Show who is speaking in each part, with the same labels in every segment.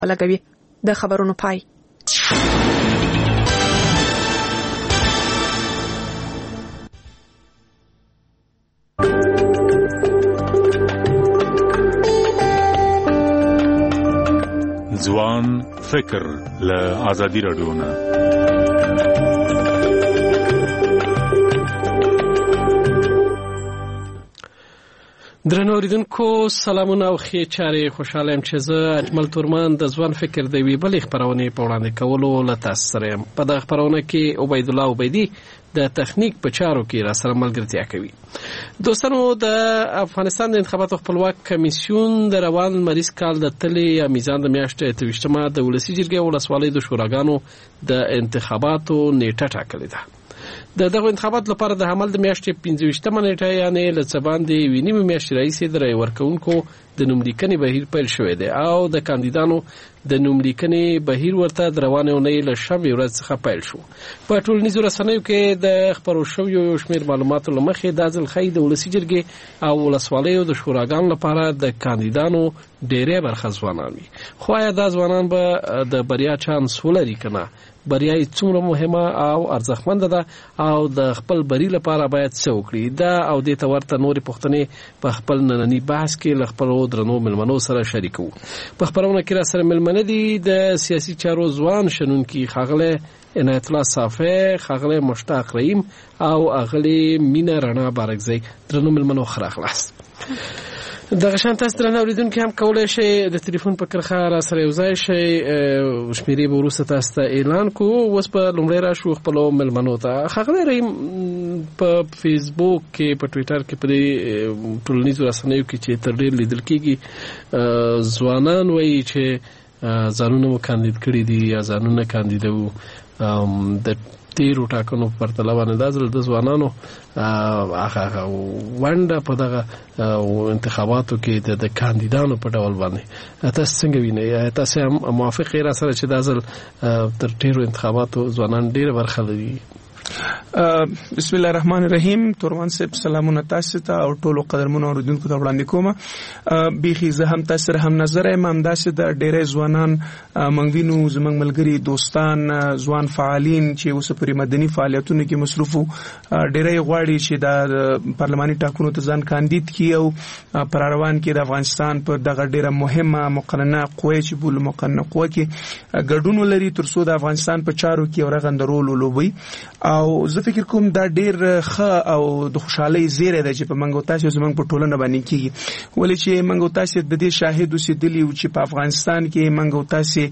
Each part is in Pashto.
Speaker 1: لګوي. د خبرونو پای.
Speaker 2: ځوان فکر له آزادي رادیو نه.
Speaker 3: درنو اوریدونکو سلامونه او ښې چارې. خوشاله یم چې زه اجمل تورمان د ځوان فکر د یوې بلې خپرونې په وړاندې کولو له تاسو سره یم. په دغه خپرونه کې عبید الله عبیدي د تخنیک په چارو کې را سره ملګرتیا کوي. دوستانو، د افغانستان د انتخاباتو خپلواک کمیسیون د روان مریض کال د تلې یا میزان د میاشتې 28 د ولسي جرګې ولسوالۍ د شوراګانو د انتخاباتو نیټه ټاکلې ده. دغه انتخابات لپاره د حمل د میاشتې 25 نیټه یعنی له څه باندې ویني میاشتې راځي د رای ورکونکو د نوملیکنې بهیر پیل شوی دی او د کاندیدانو د نوملیکنې بهیر ورته د روانې اونۍ له شنبې ورځ څخه پیل شو. په ټولنیزو رسنیو کې د خپرو شویو یو شمېر معلوماتو له مخې دا ځل ښایي د ولسي جرګې او ولسوالیو د شوراګانو لپاره د کاندیدانو ډېرې برخه ځوانان وي. خو آیا دا ځوانان به د بریا چانس ولري که نه؟ بریا یې څومره مهمه او ارزښتمنده ده او د خپل بری لپاره باید څه وکړي؟ دا او دې ته ورته نورې پوښتنې په خپل ننني بحث کې له خپلو درنو مېلمنو سره شریکوو. په خپرونه کې را سره مېلمانه دي د سیاسي چارو ځوان شنونکي ښاغلی عنایت الله صافی، ښاغلی مشتاق رحیم او ښاغلې مینه رڼا بارکزی. درنو مېلمنو ښه راغلاست. دغه شان تاسو درنه اوریدونکي هم کولای شئ د ټلیفون په کرښه را سره یو ځای شئ. شمیرې به وروسته تاسو ته اعلان کوو. اوس په لومړی راشو خپلو مېلمنو ته. ښاغلی رحیم، په فیسبوک کې، په ټویټر کې، په ټولنیزو رسنیو کې چې تر ډېر لیدل کېږي ځوانان وایي چې ځانونه مو کاندید کړي دي یا ځانونه کاندیدوو. د تیرو ټاکنو په پرتله باندې دا ځل د ځوانانو هغه ونډه په دغه انتخاباتو کې د کاندیدانو په ډول باندې تاسو څنګه وینئ؟ تاسو هم موافق یې را سره چې دا ځل تر ډېرو انتخاباتو ځوانان ډېره برخه لري؟
Speaker 4: بسم الله الرحمن الرحیم. تورمان صاحب سلامونه تاسو ته او ټولو قدرمنو اوریدونکو ته وړاندې کوم. بیخي زه هم تاسو سره هم نظر یم همداسې د ډېری ځوانان موږ وینو، زموږ ملګري دوستان ځوان فعالین چې اوس پرې مدني فعالیتونو کې مصروف وو، ډېری غواړي چې د پارلماني ټاکنو ته ځان کاندید کړي او پر روان کې د افغانستان پر دغه ډېره مهمه مقننه قوه چې بولو مقننه قوه کې ګډون ولري تر څو د افغانستان په چارو کې ورغنده رول ولوبوي. او زه فکر کوم دا ډیر ښه او د خوشحالۍ زیری ده چې په منګو تاسو زمونږ په ټولنه باندې کېږي. ولې چې منګو تاسو د دې شاهد اوسېدلي وو چې په افغانستان کې منګو تاسو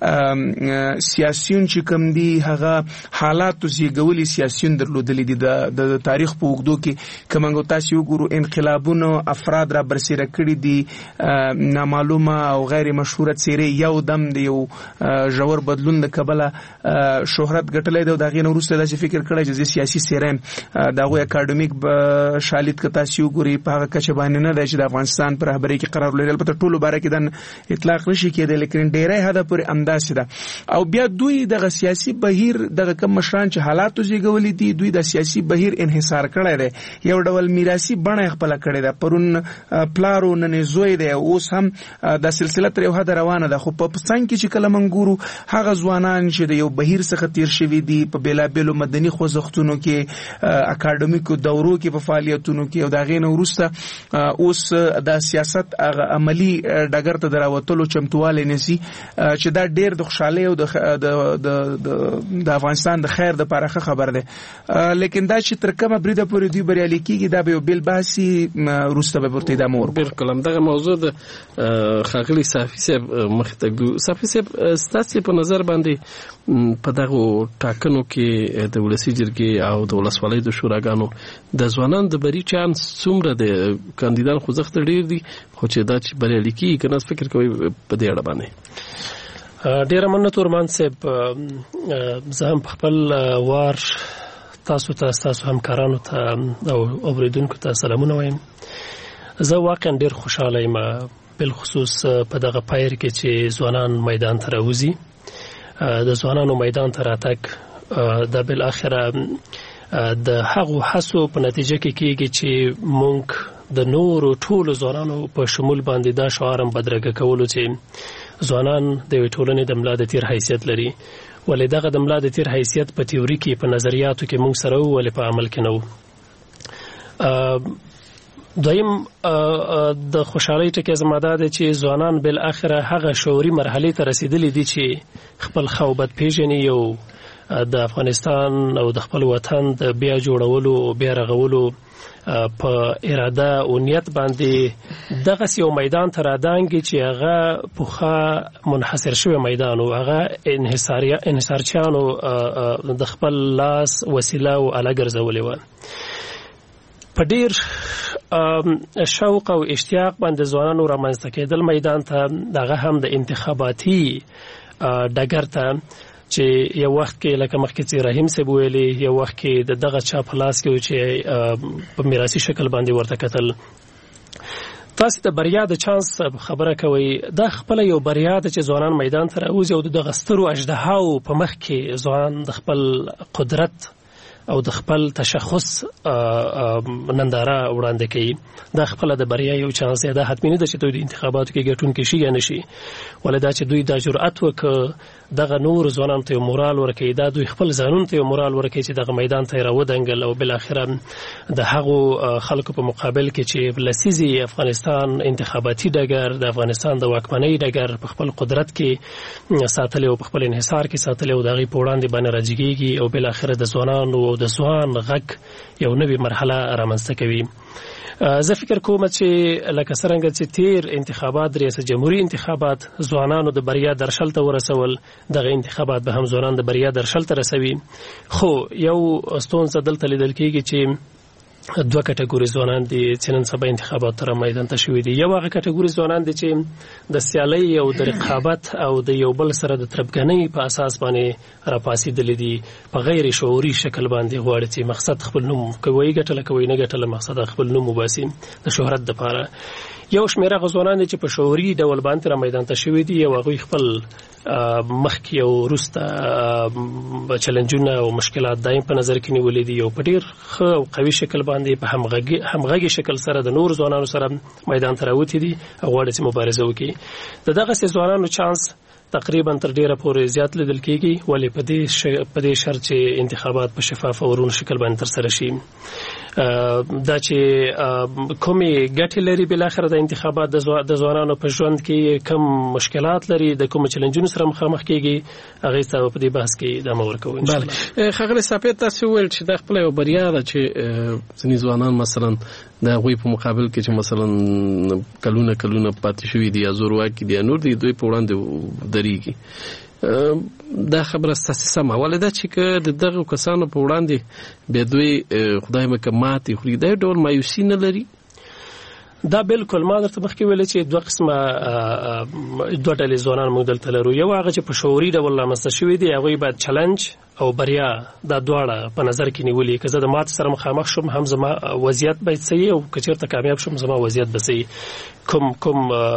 Speaker 4: سیاسيون چې کوم دي هغه حالات زیږولي سیاسيون درلودلي دي د تاریخ په اوږدو کې. که منګو تاسو وګورو انقلابونو افراد را برسېره کړي دي، نامعلومه او غیر مشهوره څېرې یو دم د یو ژور بدلون د کبله شهرت ګټلی دی او د هغې نه وروسته داسې فکر کړی چې زه سیاسي څېره یم. د هغوی اکاډمیک شالید که تاسو وګورئ په هغه کچه باندې نه دی چې د افغانستان په رهبرۍ کې قرار لري. البته ټولو باره کې دا اطلاق نشي کېدی، لیکن ډېری حده پورې همداسې ده. او بیا دوی دغه سیاسي بهیر دغه کم مشران چې حالاتو زیږولي دي، دوی د سیاسي بهیر انحصار کړی دی، یو ډول میراثي بڼه یې خپله کړې ده. پرون پلارو نن زوی دی، اوس هم دا سلسله تر یو حده روانه ده. خو په څنګ کې چې کله موږ ګورو هغه ځوانان چې د یو بهیر څخه تیر شوي دي په بېلابېلو مدني خوځښتونو کې، اکاډمیکو دورو کې، په فعالیتونو کې، او د هغې نه وروسته اوس د سیاست عملي ډګر ته د راوتلو چمتووالی نیسي چې دا ډېر د خوشحالۍ او د افغانستان د خیر دپاره ښه خبر دی. لیکن دا چې تر کومه بریده پورې دوی بریالي کېږي دا به یو بېل بحث وروسته به ورته ادامه ورکړو.
Speaker 3: بلکل همدغه موضوع د ښاغلي صافي صاحب مخې ته ږدو. صافي صاحب، ستاسې په نظر باندې په دغو ټاکنو کې د ولسي جرګې او د ولسوالیو د شوراګانو د ځوانانو د بري چانس څومره دی؟ کاندیدان خوځښت ډېر دي، خو چې دا چې بریالي کېږي که نه، فکر کوئ په دې اړه باندې؟
Speaker 5: ډېره مننه تورمان صاحب. زه هم په خپل وار تاسو ته، ستاسو همکارانو ته او اوریدونکو ته سلامونه وایم. زه واقعا ډېر خوشحاله یم، بالخصوص په دغه پایر کې چې ځوانان میدان ته راوځي. د ځوانانو میدان ته راتګ دا بالاخره د هغو هڅو په نتیجه کې کېږي چې موږ د نورو ټولو ځوانانو په شمول باندې دا شعار هم بدرګه کولو چې ځوانان د یوې ټولنې د ملا د تیر حیثیت لري، ولې دغه د ملا د تیر حیثیت په تیوري کې په نظریاتو کې موږ سره وو، ولې په عمل کې نه وو. دویم د خوشحالۍ ټکی زما دا دی چې ځوانان بالاخره هغه شعوري مرحلې ته رسیدلي دي چې خپل ښه او بد پېژني او د افغانستان او د خپل وطن د بیا جوړولو او بیا رغولو په اراده او نیت باندې دغسې یو میدان ته رادانګي چې هغه پوخه منحصر شوی میدان او هغه انحصارچیانو د خپل لاس وسیله او آله ګرځولې وه. په ډیر شوق او اشتیاق باندې ځوانانو رامنځته کېدل میدان ته، دغه هم د انتخاباتي ډګر ته چې یو وخت کې لکه مخکې چې رحیم صاحب ویلي، یو وخت کې د دغه چا په لاس کې و چې په میراثي شکل باندې ورته کتل. تاسې د بریا د چانس خبره کوئ، دا خپله یو بریا ده چې ځوانان میدان ته راوځي او د دغه سترو اژدهاو په مخ کې ځوانان د خپل قدرت او د خپل تشخص ننداره وړاندې کوي. دا خپله د بریا یو چانس دی. دا حتمي نه ده چې دوی د انتخاباتو کې ګټونکي شي یا نه شي، ولې دا چې دوی دا جرأت وکړه دغه نور ځوانانو ته یو مورال ورکوي، دا دوی خپل ځانونو ته یو مورال ورکوي چې دغه میدان ته یې راودنګل او بالاخره د هغو خلکو په مقابل کې چې لسیزې افغانستان انتخاباتي ډګر د افغانستان د واکمنۍ ډګر په خپل قدرت کې ساتلی او په خپل انحصار کې ساتلی او د هغې په وړاندې باندې راجګېږي او بالاخره د ځوانانو او د ځوان غږ یو نوې مرحله رامنځته کوي. زه فکر کوم چې لکه څرنګه چې تیر انتخابات ریاست جمهوریت انتخابات ځوانانو د بریا درشل ته ورسول، دغه انتخابات به هم ځوانان د بریا درشل ته رسوي. خو یو ستونزه دلته لیدل کېږي چې دوه کټګوري ځوانان دي چې نن سبا انتخابات ته رامیدان ته شوي دي. یو هغه کټګوري ځوانان دي چې د سیالۍ او د رقابت او د یو بل سره د تربګنۍ په اساس باندې راپاسېدلي دي، په غیر شعوري شکل باندې غواړي چې مقصد خپل نوم کوي ګټله کوي نه ګټله مقصد خپل نوم وباسي د شهرت دپاره. یو شمېره هغه ځوانان دي چې په شعوري ډول باندې رامیدان ته شوي دي او هغوی خپل مخکې او وروسته چلنجونه او مشکلات دایم په نظر کې نیولي دي او په ډېر ښه او قوي شکل باندې په همغږي شکل سره د نور ځوانانو سره میدان ته راوتي دي او غواړي چې مبارزه وکړي. د دغسې ځوانانو چانس تقریبا تر ډیره پورې زیات لیدل کېږي، ولې په دې شرط چې انتخابات په شفاف او روڼ شکل باندې ترسره شي. دا چې کومې ګټې لري بالاخره د انتخابات د ځوانانو په ژوند کې کم مشکلات لري، د کومو چلنجونو سره مخامخ کېږي، هغې ته په دې بحث کې ادامه ورکوو انشاءالله.
Speaker 3: ښاغلی صافی، تاسې وویل چې دا خپله یو بریا ده چې ځینې ځوانان مثلا د هغوی په مقابل کې چې مثلا کلونه پاتې شوي دي یا زورواکي دي یا نور دي، دوی په وړاندې درېږي. دا خبره ستاسې سمه، ولې دا چې که د دغو کسانو په وړاندې بیا دوی خدای مکه ماتې خوري، دا ډول مایوسي نه لري؟
Speaker 5: دا بالکل ما درته مخکې ویلې چې دوه قسمه دوه ډلې ځوانان موږ دلته لرو. یو هغه چې په شعوري ډول رامنځته شوي دي، هغوی باید چلنج او بریا دا دواړه په نظر کې نیولي. که زه د ماتې سره مخامخ شم هم زما وضعیت باید صحیح او که چېرته کامیاب شم زما وضعیت به صحیح. کوم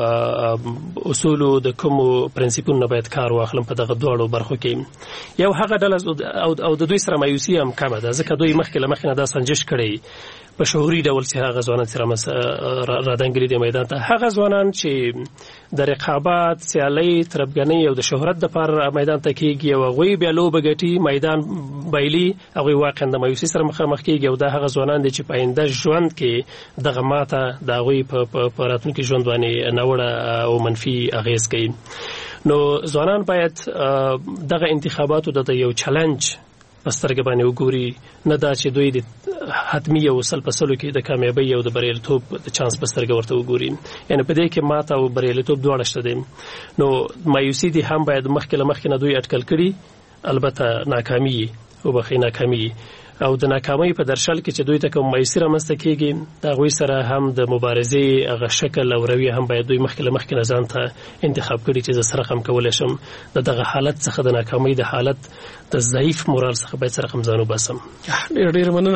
Speaker 5: اصولو د کومو پرنسیپونو نه باید کار واخلم په دغه دواړو برخو کې. یو هغه ډله او د دوی سره مایوسي هم کمه ده، ځکه دوی مخکې له مخکې نه دا سنجش کړی په شعوري ډول چې هغه ځوانان چې رادنګلي دي میدان ته، هغه ځوانان چې د رقابت، سیالۍ، تربګنۍ او د شهرت دپاره میدان ته کېږي او هغوی بیا لوبه ګټي، میدان بایلي، هغوی واقعا د مایوسۍ سره مخامخ کېږي او دا هغه ځوانان دي چې په آینده ژوند کې دغه ماته د هغوی په راتلونکي ژوند باندې ناوړه او منفي اغېز کوي. نو ځوانان باید دغه انتخاباتو د یو چلنج په سترګه باندې وګوري، نه دا چې دوی د حتمي یو سل په سلو کې د کامیابۍ او د بریالیتوب د چانس په سترګه ورته وګوري. یعنې په دې کې ماته او بریالیتوب دواړه شته دي. نو مایوسي دي هم باید مخکې له مخکې نه دوی اټکل کړي، البته ناکامي وبخښئ ناکامي او د ناکامۍ په درشل کې چې دوی ته کوم مایوسي رامنځته کېږي، د هغوی سره هم د مبارزې هغه شکل او رویه هم باید دوی مخکې له مخکې نه ځان ته انتخاب کړي چې زه څه رقم کولی شم د دغه حالت څخه، د ناکامۍ د حالت د ضعیف مورال څخه باید څه رقم ځان وباسم.
Speaker 3: ډېره مننه.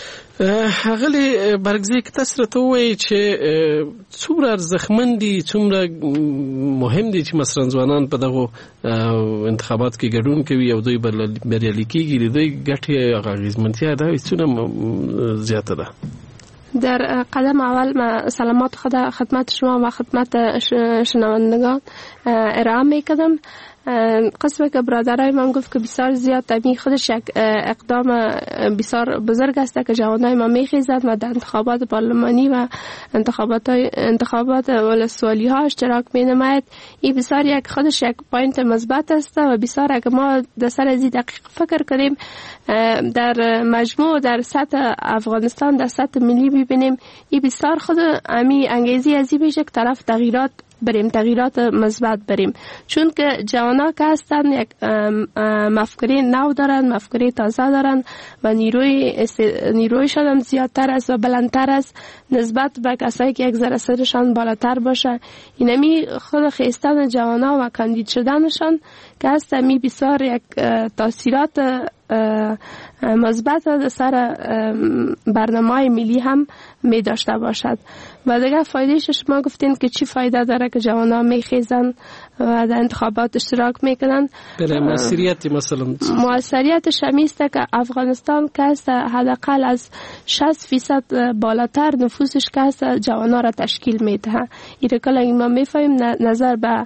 Speaker 3: ښاغلی برګزی، که تاسو راته ووایئ چې څومره ارزښتمن دي، څومره مهم دي چې مثلا ځوانان په دغو انتخابات کې ګډون کوي او دوی بریالي کېږي، د دوی ګټې او اغېزمنتیا دا څونه زیاته ده؟
Speaker 6: در قدم اول سلامات خدمت شما و خدمت شنوندگان ارائه میکنم. قسمی که برادرای من گفت که بسیار زیاد تمی خودش یک اقدام بسیار بزرگ است که جوانای ما میخیزد و در انتخابات پارلمانی و انتخابات ولسوالی ها اشتراک مینماید. این بسیار یک خودش یک پوینت مثبت است و بسیار اگر ما در سر از این دقیق فکر کنیم در مجموع در سطح افغانستان در سطح ملی ببینیم این بسیار خود امی انگیزی ازی بشه که طرف تغییرات مثبت بریم، چون که جوانا که هستن یک مفکوره نو دارن، مفکوره تازه دارن و نیرویشان هم زیادتر است و بلندتر است نسبت به کسایی که یک ذره سرشان بالاتر باشه. اینمی خود خیستن جوانا و کاندید شدنشان که هست می بسیار یک تاثیرات مثبت در سر برنامه ملی هم می داشته باشد. و دیگه فایدهش شما گفتین که چی فایده داره که جوانا می خیزن و در انتخابات اشتراک میکنن.
Speaker 3: بله موثریتی مثلا
Speaker 6: موثریتش همیست که افغانستان که هست حداقل از 60% بالاتر نفوسش که هست جوانا را تشکیل میده. این کلا ما میفهمیم نظر به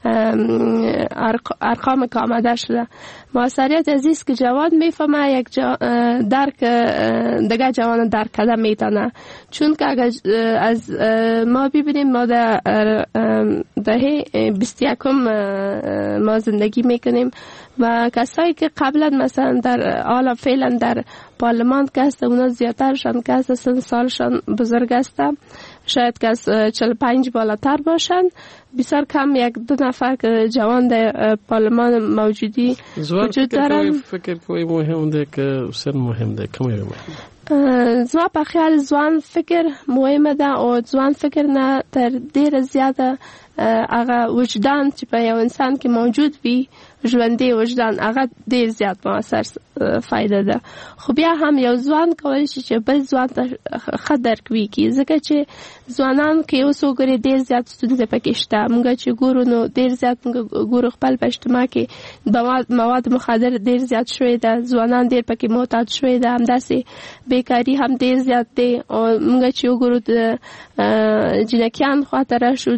Speaker 6: ارقام که آمده شده. موثریت عزیز که جوان میفهمه یک درک دیگه جوان درک کده میتونه، چون که اگر از ما ببینیم ما در دهه 21 ما زندگی میکنیم و کسایی که قبلا مثلا در حالا فعلا در پارلمان که هست اونا زیادترشان که هست سن سالشان بزرگ است، شاید که از 45 بالاتر باشن. بسیار کم یک دو نفر که جوان در پارلمان موجودی وجود دارن.
Speaker 3: فکر کوئی مهم ده که سن مهم ده کمی مهم؟
Speaker 6: زما په خیال ځوان فکر مهمه ده او ځوان فکر نه تر ډیره زیاته هغه وجدان چې په یو انسان کې موجود وي، ژوندی وجدان، هغه ډیر زیات موثر فایده ده. خو بیا هم یو ځوان کولی شي چې بل ځوان ته ښه درک وکړي، ځکه چې ځوانان کې اوس وګورې ډیر زیات ستونزې پکې شته. موږ چې ګورو نو ډیر زیات ګورو خپل په اجتماع کې مواد مخدر ډیر زیات شوی ده، ځوانان ډیر پکې معتاد شوی ده، همداسې بیکاری هم ډیر زیات دی. او موږ چې وګورو د جنکیان خواته راشو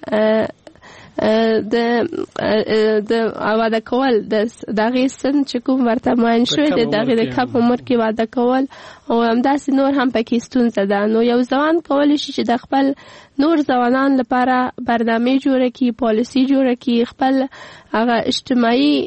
Speaker 6: د واده کول دغه سن چې کوم ورته معین شوی دی دغه د کم عمر کې واده کول او همداسې نور هم پکې ستونزه ده. نو یو ځوان کولی شي چې د خپل نور ځوانان لپاره برنامه جوړه کړي، پالیسي جوړه کړي، خپل هغه اجتماعي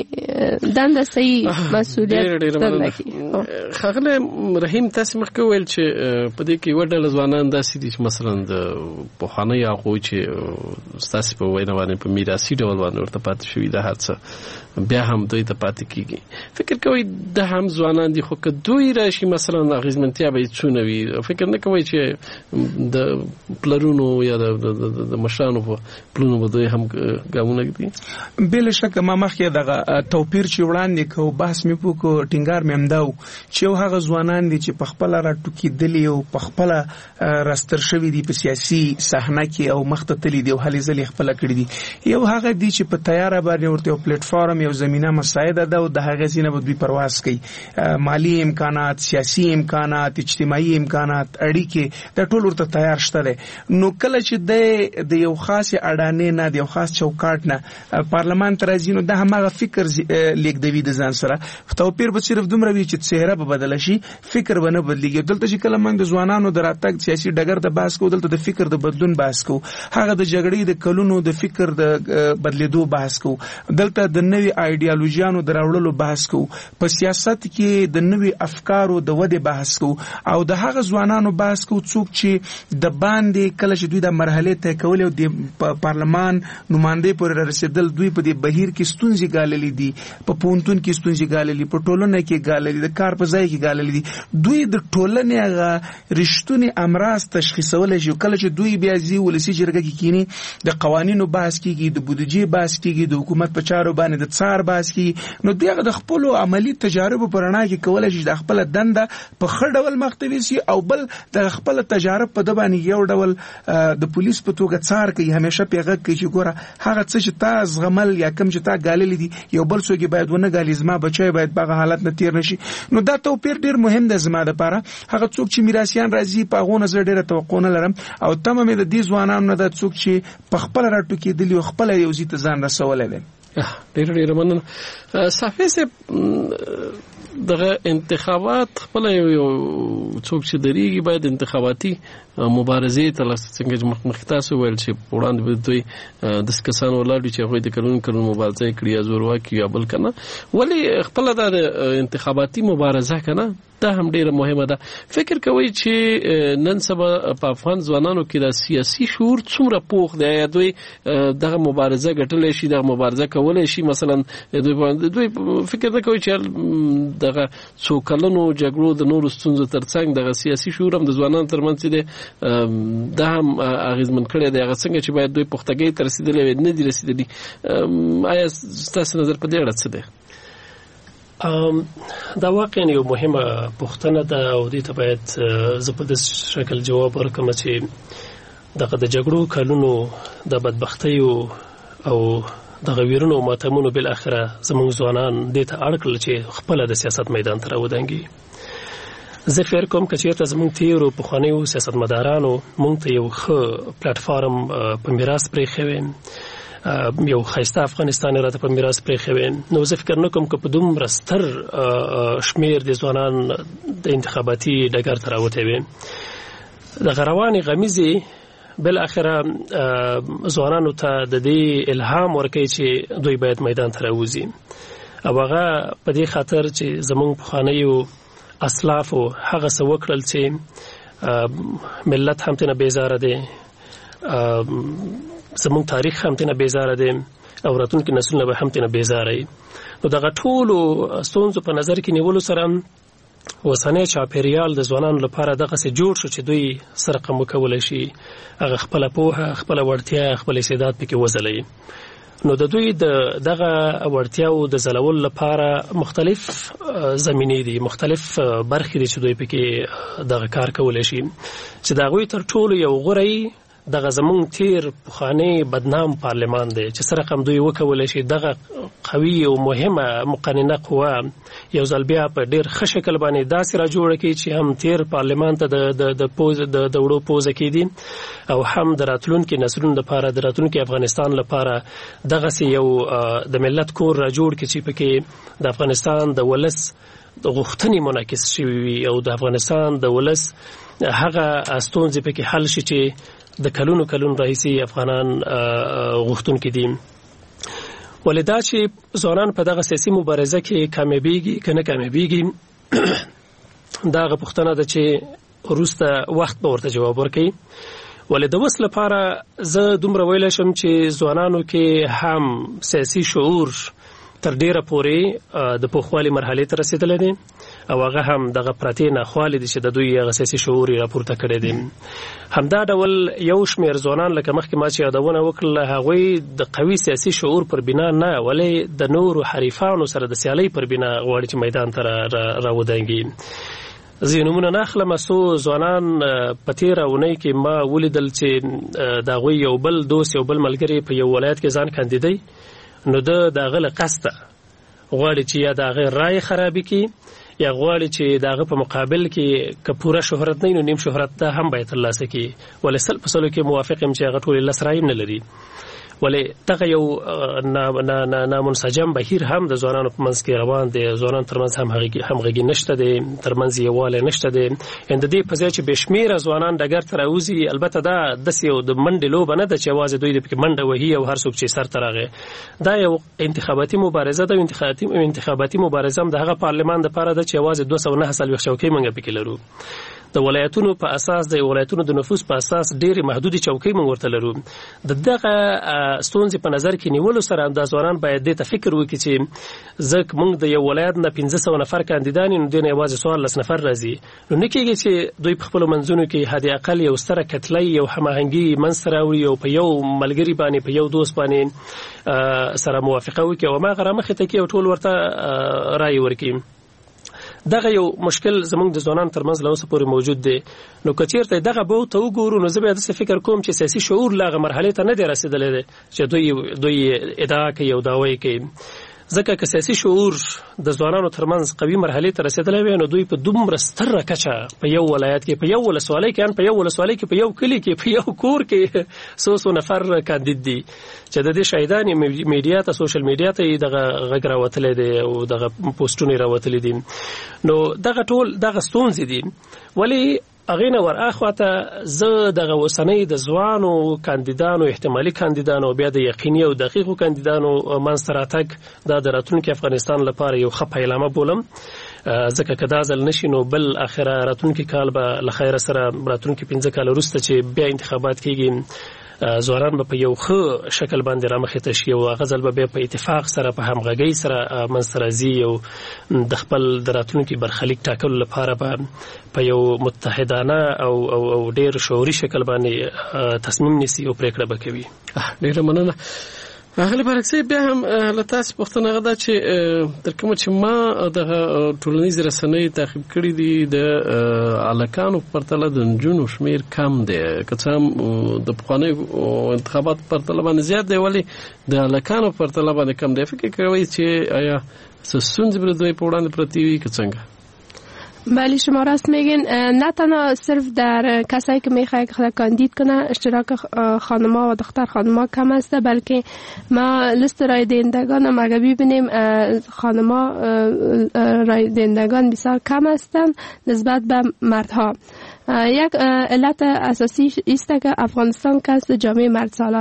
Speaker 6: دنده صحیح مسؤلیت دنده کړي.
Speaker 3: ښاغلی رحیم تاسو مخکې وویل چې په دې کې یوه ډله ځوانان داسې دي چې مثلا د پخوانیو هغوی چې ستاسې په وینا باندې په میراثي ډول باندې ورته پاتې شوي ده هر څه بیا هم دوی ته پاتې کېږي. فکر کوئ د هم ځوانان دي، خو که دوی راشي مثلا اغېزمنتیا به یې څونه وي؟ فکر نه کوئ چې د پلرونو یا د مشرانو په پلونو به دوی هم ګامونه ږدي؟
Speaker 4: بله شکه ما مخکې دغه توپیر چې وړاندې کوو بحث مې وکړو، ټینګار مې همدا و چې یو هغه ځوانان دي چې په خپله راټوکېدلي او په خپله راستر شوي دي په سیاسي صحنه کې او مخ ته تللي دي او هلې ځلې خپله کړي دي. یو هغه دي چې په تیاره باندې ورته یو پلیټفارم یو زمینه مساعده ده او د هغې ځینه به دوی پرواز کوي. مالی امکانات، سیاسي امکانات، اجتماعي امکانات، اړیکې دا ټول ورته تیار شته دی. نو کله چې د یو خاصې اډانې نه د یو خاص چوکاټ نه پارلمان ته راځي نو دا هماغه فکر لیږدوي د ځان سره. توپیر به صرف دومره وي چې څهره به بدله شي، فکر به نه بدلېږي. دلته چې کله موږ د ځوانانو د راتګ سیاسي ډګر ته بحث کوو، دلته د فکر د بدلون بحث کوو، هغه د جګړې د کلونو د فکر د بدلېدو بحث کوو، دلته د نوي ایډیالوژیانو د راوړلو بحث کوو، په سیاست کې د نوي افکارو د ودې بحث کوو او د هغه ځوانانو بحث کوو څوک چې د باندې کله چې دوی د مرحلې طی کولې او د پارلمان نمایندې پورې رسېدل، دوی په دې بهیر کې ستونزې ګاللې دي، په پوهنتون کې ستونزې ګاللې، په ټولنه کې ګاللې، د کار په ځای کې ګاللې دي. دوی د ټولنې هغه رښتونی امراض تشخیصولی شي. کله چې دوی بیا ځي ولسي جرګه کې کینی، د قوانینو بحث کیږي، د بودیجې بحث کیږي، د حکومت په چارو باندې د څار بحث کیږي، نو دوی هغه د خپلو عملي تجاربو په رڼا کې کولی شي د خپله دنده په ښه ډول مخته یوسي او بل د خپله تجارب په ده باندې یو ډول د پولیس په توګه څار کوي همیشه پیغه کوي چې ګوره هغه څه چې تا زغمل یا کم چې تا ګالل دي یو بل څوک باید ونه ګالي زما بچي باید په حالت نه تیر نشي نو دا توپیر ډیر مهم دی زما لپاره هغه څوک چې میراثيان راځي په غو نظر ډیره توقع نه لرم او تمامه د دې ځوانانو نه د څوک چې په خپل راټو کې دلی او خپل یو ځی ته ځان رسولای دي
Speaker 3: ډیر مننه صافي سه دغه انتخابات خپل یو څوک چې دریږي باید انتخاباتي مبارزې ته څنګه مخکتاسو ویل چې وړاندې به دوی د کسانو ولاړ چې هغه د کلون مبارزه کړی یا زورواکي یا بل کنه ولی خپل د انتخاباتي مبارزه کنه دا هم ډیره مهمه ده فکر کوي چې نن سبا په افغان ځوانانو کې د سیاسي شعور څومره پوخ دی یا دوی دغه مبارزه ګټلې شي دغه مبارزه کولای شي مثلا دوی فکر نه کوي چې دغه څو کلونو جګړو د نورو ستونزو ترڅنګ دغه سیاسي شعور هم د ځوانانو ترمنځ دی دا هم اغیزمن کړی دی هغه څنګه چې باید دوی پختګۍ ته رسیدلې نه دي رسیدلي آیا تاسو نظر په دې اړه څه دی
Speaker 5: دا واقعا یو مهمه پوښتنه ده او دې ته باید زه په دې شکل جواب ورکړم چې دغه د جګړو کلونو د بدبختیو او دغه ویرونو ماتمونو بل اخره زموږ ځوانان دې ته اړ کړل چې خپل د سیاست میدان ته راودانګي زه فکر کوم چې زموږ تیرو پخوانیو سیاستمدارانو موږ ته یو ښه پلیټ فارم په میراث پرېښی یو خیسته افغانستان راته په میراث پرېښی نو زه فکر نه کوم چې په دومره ستر شمیر د ځوانان د انتخاباتي ډګر ته راوتې وي دغه روانې غمیزې بل اخره ځوانانو ته د دې الهام ورکوي چې دوی باید میدان ته راوځي او هغه په دې خاطر چې زموږ پخوانیو اسلافو هغه څه وکړل چې ملت هم تنه بیزاره دی زموږ تاریخ هم تنه بیزاره دی او راتلونکي نسلونه به هم تنه بیزاره وي نو دغه ټولو ستونزو په نظر کې نیولو سره وسنۍ چاپیریال د ځوانانو لپاره دغه څه جوړ شو چې دوی سره قم وکولای شي هغه خپل پوهه خپل وړتیا خپل استعداد پکې وزلوي نو د دوی دغه وړتیاو د زلول لپاره مختلف زمینې دي مختلف برخې دي چې دوی پکې دغه کار کولای شي چې دا غوي تر ټولو یو غوړی دغه زمون تیر پخوانی بدنام پارلمان دی چې سره قم دوی وکولای شي دغه قوي او مهمه مقننه قوه یو ځل بیا په ډیر ښه شکل باندې داسې را جوړه کړي چې هم تیر پارلمان ته د پوز د وړو پوزه کې دي او هم د راتلونکي نسلونو لپاره د راتلونکي افغانستان لپاره دغه یو د ملت کور را جوړ کړي چې پکې د افغانستان د ولس د غوښتنې منعکس شي او د افغانستان د ولس هغه ستونزې پکې حل شي چې د کلونو راهیسې افغانان غوښتونکي دي ولدا چې ځوانان په دغه سیاسي مبارزه کې کامیابیږي کنه کامیابیږي داغه پوښتنه ده چې وروسته وخت به ورته جواب ورکړي ولې د وس لپاره زه دومره ویلی شم چې ځوانانو کې هم سیاسي شعور تر ډیره پورې د پوخوالي مرحلې ته رسیدلی دی او هغه هم دغه پرتې ناخوالې دي چې د دوی هغه سیاسي شعور راپورته کړی دی همدا ډول یو شمېر ځوانان لکه مخکې ما چې یادونه وکړله هغوی د قوي سیاسي شعور پر بنا نه ولې د نورو حریفانو سره د سیالۍ پر بنا غواړي چې میدان ته راودانګي زه نمونه نه اخلم څو ځوانان په تېره اونۍ کې ما ولیدل چې د هغوی یو بل دوست یو بل ملګري په یو ولایت کې ځان کاندیدی نو د هغه له قصده غواړي چې یا د هغې رایې خرابې کړي یا غواړي چې د هغه په مقابل کې که پوره شهرت نه نو نیم شهرت ته هم باید ترلاسه کړي ولې سل په سلو کې موافق یم چې هغه ټولې لس رایې نه لري ولې دغه یو نامنسجم بهیر هم د ځوانانو په منځ کې روان دی ځوانان ترمنځ همغږي نشته دی ترمنځ یووالی نشته دی د دې په ځای چې بې شمېره ځوانان ډګر ته راوځي البته دا داسې یو د منډې لوبه نه ده چې یوازې دوی د پکې منډه وهي او هر څوک چې سر ته راغی دا یو انتخاباتي مبارزه ده انتخاباتي مبارزه هم د هغه پارلمان دپاره ده چې یوازې 249 چوکۍ موږ پکې لرو د ولایتونو په اساس د ولایتونو د نفوس په اساس ډېرې محدودې چوکۍ موږ ورته لرو دغه ستونزې په نظر کې نیولو سره دا ځوانان باید دې ته فکر وکړي چې ځکه موږ د یو ولایت نه 1500 نفر کاندیدان یو دې نه یوازې 14 نفر راځي نو نه کېږي چې دوی په خپلو منځونو کې حد اقل یو ستره کتله یو هماهنګي منځته راوړي او په یو ملګري باندې په یو دوست باندې سره موافقه وکړي او هماغه رامخې ته کې ټول ورته رایې ورکړي دغه یو مشکل زموږ د ځوانانو ترمنځ لا اوسه پورې موجود دی. نو که چېرته دغه به ته وګورو نو زه بیا داسې فکر کوم چې سیاسي شعور لا هغه مرحلې ته نه دی رسېدلی دی چې دوی ادعا کوي او دعوی کوي. ځکه که سیاسي شعور د ځوانانو ترمنځ قوي مرحلې ته رسېدلی وي نو دوی په دومره ستره کچه په یو ولایت کې، په یو ولسوالۍ کې، په یو ولسوالۍ کې، په یو کلي کې، په یو کور کې څو نفر کاندید دي چې د دې شاهدان میډیا ته، سوشل میډیا ته دغه غږ راوتلی دی او دغه پوسټونه راوتلي دي. نو دغه ټول دغه ستونزې دي. ولې هغې نه ور اخواته زه دغه اوسنۍ د ځوانو کاندیدانو، احتمالي کاندیدانو، بیا د یقیني او دقیقو کاندیدانو منځته راتګ دا د راتلونکي افغانستان لپاره یو ښه پیلامه بولم. ځکه که دا ځل نشي نو بل اخره راتلونکي کال به له خیره سره راتلونکي 15 کاله وروسته چې بیا انتخابات کېږي ځوانان به په یو ښه شکل باندې رامخې ته شي او هغه ځل به بیا په اتفاق سره، په همغږۍ سره منځته راځي او د خپل د راتلونکي برخلیک ټاکلو لپاره به په یو متحدانه او ډېر شعوري شکل باندې تصمیم نیسي او پرېکړه به کوي.
Speaker 3: ډېره مننه. هغه برعکس بیا هم له تاسو پوښتنه غواړم چې تر کومه چې ما د ټولنیز رسنۍ تعقیب کړي دي د الکانو په پرتله د نجونو شمیر کم دی، که څه هم د پخوانیو انتخابات په پرتله باندې زیات دی ولی د الکانو په پرتله باندې کم دی. فکر کوئ چې آیا ستونزې به دوی په وړاندې پرتې وي که څنګه؟
Speaker 6: بله شما راست میگین. نه تنها صرف در کسایی که میخواه که کاندید کنه اشتراک خانما و دختر خانما کم است، بلکه ما لیست رای دهندگان هم اگر ببینیم خانما رای دهندگان بسیار کم هستند نسبت به مردها. یک علت اساسی است که افغانستان کس جامعه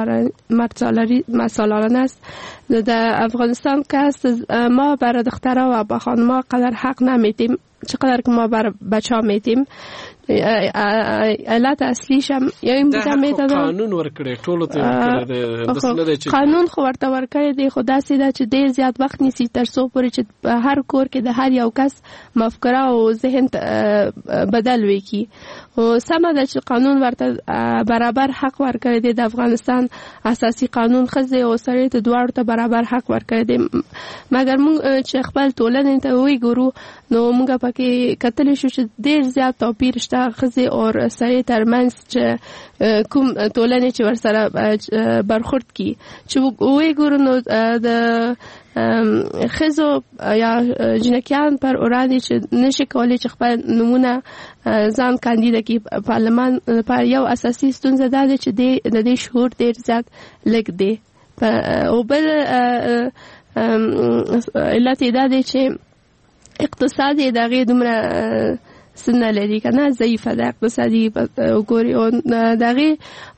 Speaker 6: مردسالارانه است. در افغانستان کس ما برای دخترها و با خانما قدر حق نمیدیم چقدر که ما بر بچه ها میدیم. علت اصلیش هم یا این بوده میدادم
Speaker 3: قانون ورکړي ټولو ته ورکړي
Speaker 6: قانون خو ورته ورکړي دی، خو داسې ده چې ډېر زیات وخت نیسي تر څو پورې چې هر کور کې د هر یو کس مفکوره او ذهن بدل وکړي. او سمه ده چې قانون ورته برابر حق ورکړي دی. د افغانستان اساسي قانون ښځې او سړي ته دواړو ته برابر حق ورکړي دی. مګر موږ چې خپل ټولنې ته وګورو نو موږ پکې کتلی شو چې ډېر زیات توپیر شته ښځې او سړي ترمنځ چې کوم ټولنې چې ورسره برخورد کړي. چې وګورو نو د ښځو یا جنکیان پر وړاندې چې نشي کولی چې خپل نمونه ځان کاندیده کړي پارلمان پر یو اساسي ستونزه دا ده چې د دې شعور ډېر زیات لږ دی. او بل علت یې دا دی چې اقتصاد یې د هغې دومره څه نه لري که نه، ضعیفه ده اقتصادي وګوري. او د هغې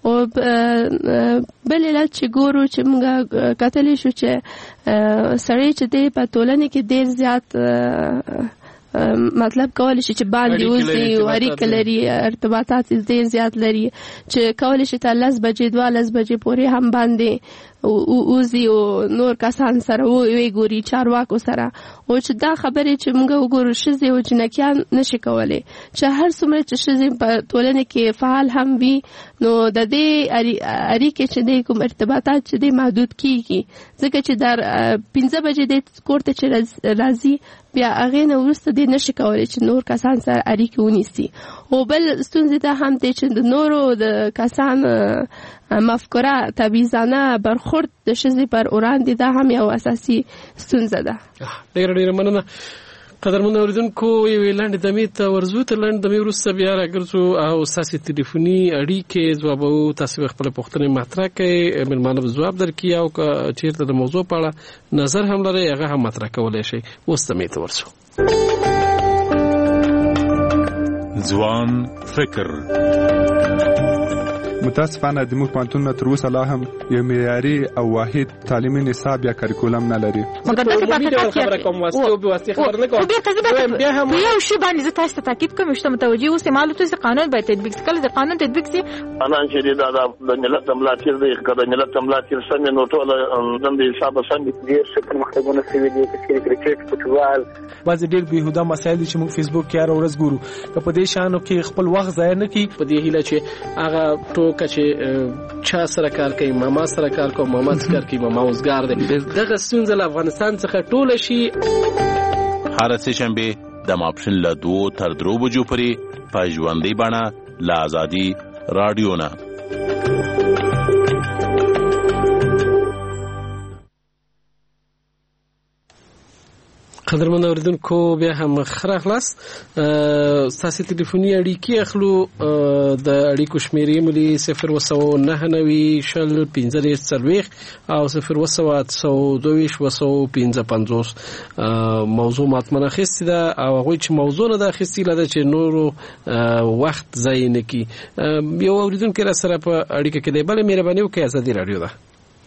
Speaker 6: بل علت چې ګورو چې موږ کتلی شو چې سړی چې دی په ټولنې کې ډېر زیات مطلب کولی شي چې باندې وزي او اړیکه لري، ارتباطات ډېر زیات لري چې کولی شي تر 10 بجې 12 بجې پورې هم باندې اوزي او نور کسان سره وی ګوري چارواکو سره. او چې دا خبرې چې موږ وګورو ښځې او جنکیان نشي کولی چې هر څومره چې ښځې په ټولنه کې فعال هم وي نو د دې اړیکې چې دی کوم ارتباطات چې دی محدود کیږي. ځکه چې در 15 بجې د کور ته چې راځي بیا هغې نه وروسته دی نشي کولی چې نور کسان سره اړیکې ونیسي. او بل ستونزې دا هم دی چې د نورو د کسان مفکوره تبعیضانه برخورد د ښځې پر وړاندې دا هم یو اساسي ستونزه ده.
Speaker 3: ډېره مننه. قدرمن اوریدونکو یوې لنډې دمې ته ورځو، تر لنډې دمې وروسته بیا راګرځو او ستاسې تلیفوني اړیکې ځوابوو. تاسې به خپله پوښتنې مطرح کړئ، مېلمانه به ځواب درکړي او که چېرته د موضوع په اړه نظر هم لرئ هغه هم مطرح کولی شئ. اوس دمې ته ورځو.
Speaker 2: ځوان فکر.
Speaker 7: متاسفانه د موږ پوهنتون تر اوسه لا هم یو معیاري او واحد تعلیمي نصاب یا کریکولم نه لري.
Speaker 8: مګر دا خبره کوم واسطه او به واسطه خبر نه کوم. بیا هم یو شی باندې زه تاسو ته تاکید کوم چې متوجي اوسئ معلومات چې قانون باید تطبیق شي. کله چې قانون تطبیق شي
Speaker 9: انا چې دا د ملت ملاتړ دی، کله ملت ملاتړ سم نو ټول د حساب سم دي. ډیر څه پرمختګونه شوي دي چې کرکټ فوټبال
Speaker 4: بعض ډیر بهوده مسایل چې موږ فیسبوک کې هر ورځ ګورو که په دې شانو کې خپل وخت ضایع نه کړي.
Speaker 3: په دې هیله چې هغه ټوکه چې چا سره کار کوي، ماما سره کار کوي، ماما سره کار کوي، ماما اوسګار دی، دغه ستونزه له افغانستان څخه ټوله شي.
Speaker 2: هر سه شنبه د ماپښین له 2 تر 3 بجو پورې په ژوندۍ بڼه له ازادي راډیو نه.
Speaker 3: قدرمن اوریدونکو بیا هم خره خلاص تاسو ټلیفوني اړیکې اخلو د اړیکو شمیرې ملي 02990 شل 1540 او 02922 موضوع ماتمنه خسته ده او هغه چې موضوع نه ده خسته لده چې نورو وخت ضایع نه کی. یو اوریدونکو را سره په اړیکه کې دی بل مهرباني وکړئ ازادي رادیو ده.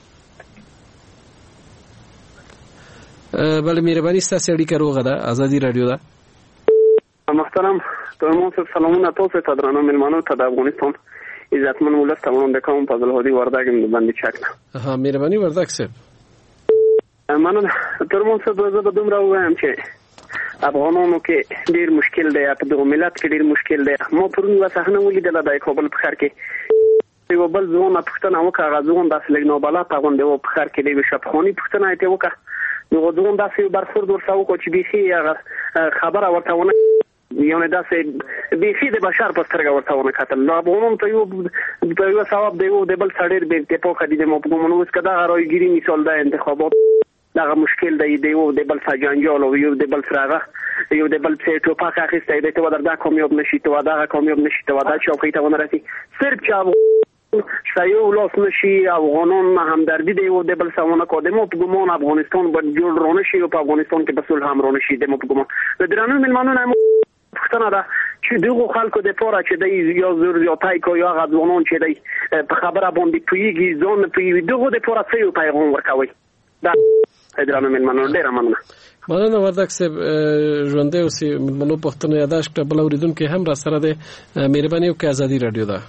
Speaker 3: بله مهرباني ستاسو اړیکه روغه ده ازادي رادیو ده.
Speaker 10: محترم تمام سلامونه تاسو ته درنو ملمانو ته د افغانستان عزتمن ولس تمام د کوم فضل هدي وردګ باندې چاک.
Speaker 3: ها مهرباني وردګ صاحب.
Speaker 10: مننه ترمن څه دوزه دومره وایم چې افغانانو کې ډیر مشکل دی په دغه ملت کې ډیر مشکل دی. مو پرون وسهنه ولیدل د کابل په خار کې یو بل ځوان پښتنه وکړه غزون داس لګنو بالا په غونډه و په خار کې دی شپخونی پښتنه ایته وکړه نو غوډون داسې برخورد ورساو کو چې بيخي خبره ورته ونه یو نه داسې بيخي د بشر په سترګه ورته ونه کتل. نو ابونم ته یو ثواب دی او د بل سړی به ته په خدي د مو په مونږ کدا رايګيري مثال د انتخابات دغه مشکل دی او د بل سجانجال او یو د بل سره یو د بل څه ټوپک اخیسته دی ته ودردا کامیاب نشي ته ودغه کامیاب نشي ته ودا چوکۍ ته ونه رسي صرف چا شایو لاس نشي افغانان همدردی دی او د بل سمونه قدمو په ګمان افغانستان باندې جوړ رونه شي او په افغانستان کې په صلح هم رونه شي د مو په ګمان د درانو ملمنو نه پښتنه ده چې دغه خلکو د پاره چې د یا زور یا تای کو یا غوونون چې د په خبره باندې پیږي ځون پیږي دغه د پاره څه یو پیغام ورکوي دا درانو ملمنو ډیر مننه.
Speaker 3: مننه وردګ صاحب ژوندې اوسې ملمنو پښتنه یاداش کړه بل اوریدونکو هم را سره ده مهرباني وکړئ ازادي رادیو ده.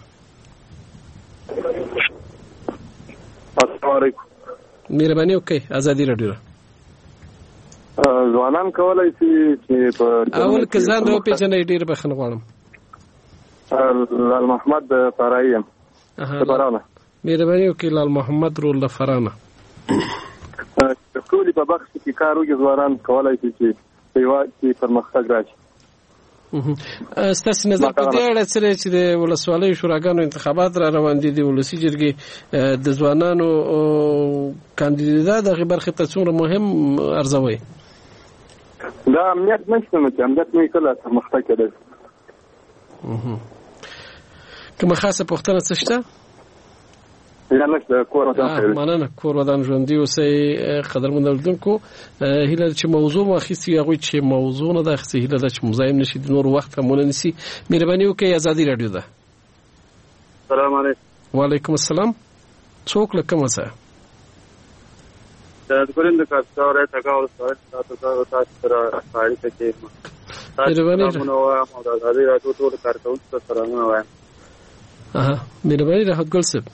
Speaker 11: السلام علیکم.
Speaker 3: مهرباني وکړئ ازادي رادیو ده.
Speaker 11: ځوانان کولای شي چې په
Speaker 3: اول کې ځان راو پیژنې ډیر بخښنه غواړم.
Speaker 11: لال محمد فرایي فرانه.
Speaker 3: مهرباني وکړئ لال محمد رول فرانه.
Speaker 11: ټولې په بخش کې کار وکړي ځوانان کولای شي چې هیواد کې پرمختګ راشي.
Speaker 3: ستاسو نظر په دې اړه څه چې د ولسوالۍ شوراګانو انتخابات را روان دي د ولسی جرګې د ځوانانو کاندیدات دغه برخه ته څومره مهم ارزوي؟
Speaker 11: دا امنیت نشته نو چې امنیت نه کله پرمختګ کوي.
Speaker 3: کومه خاصه پوښتنه څه شته؟ مننه کور ودان ژوندۍ اوسئ. قدرمن اوریدونکو هیله چې موضوع واخیستي هغه چې موضوع نه ده خسته هیله چې مزاحم نشي د نور وخت هم ونیسي. مهرباني وکړئ ازادي رادیو ده.
Speaker 11: السلام علیکم.
Speaker 3: وعلیکم السلام. څوک لکه مسه
Speaker 11: د ګورند کارڅوره تاګاو سره تاسو سره اړیکه کې مهرباني د ازادي رادیو ټول کارکونکو سره نه وایم.
Speaker 3: مهرباني راحت ګل صاحب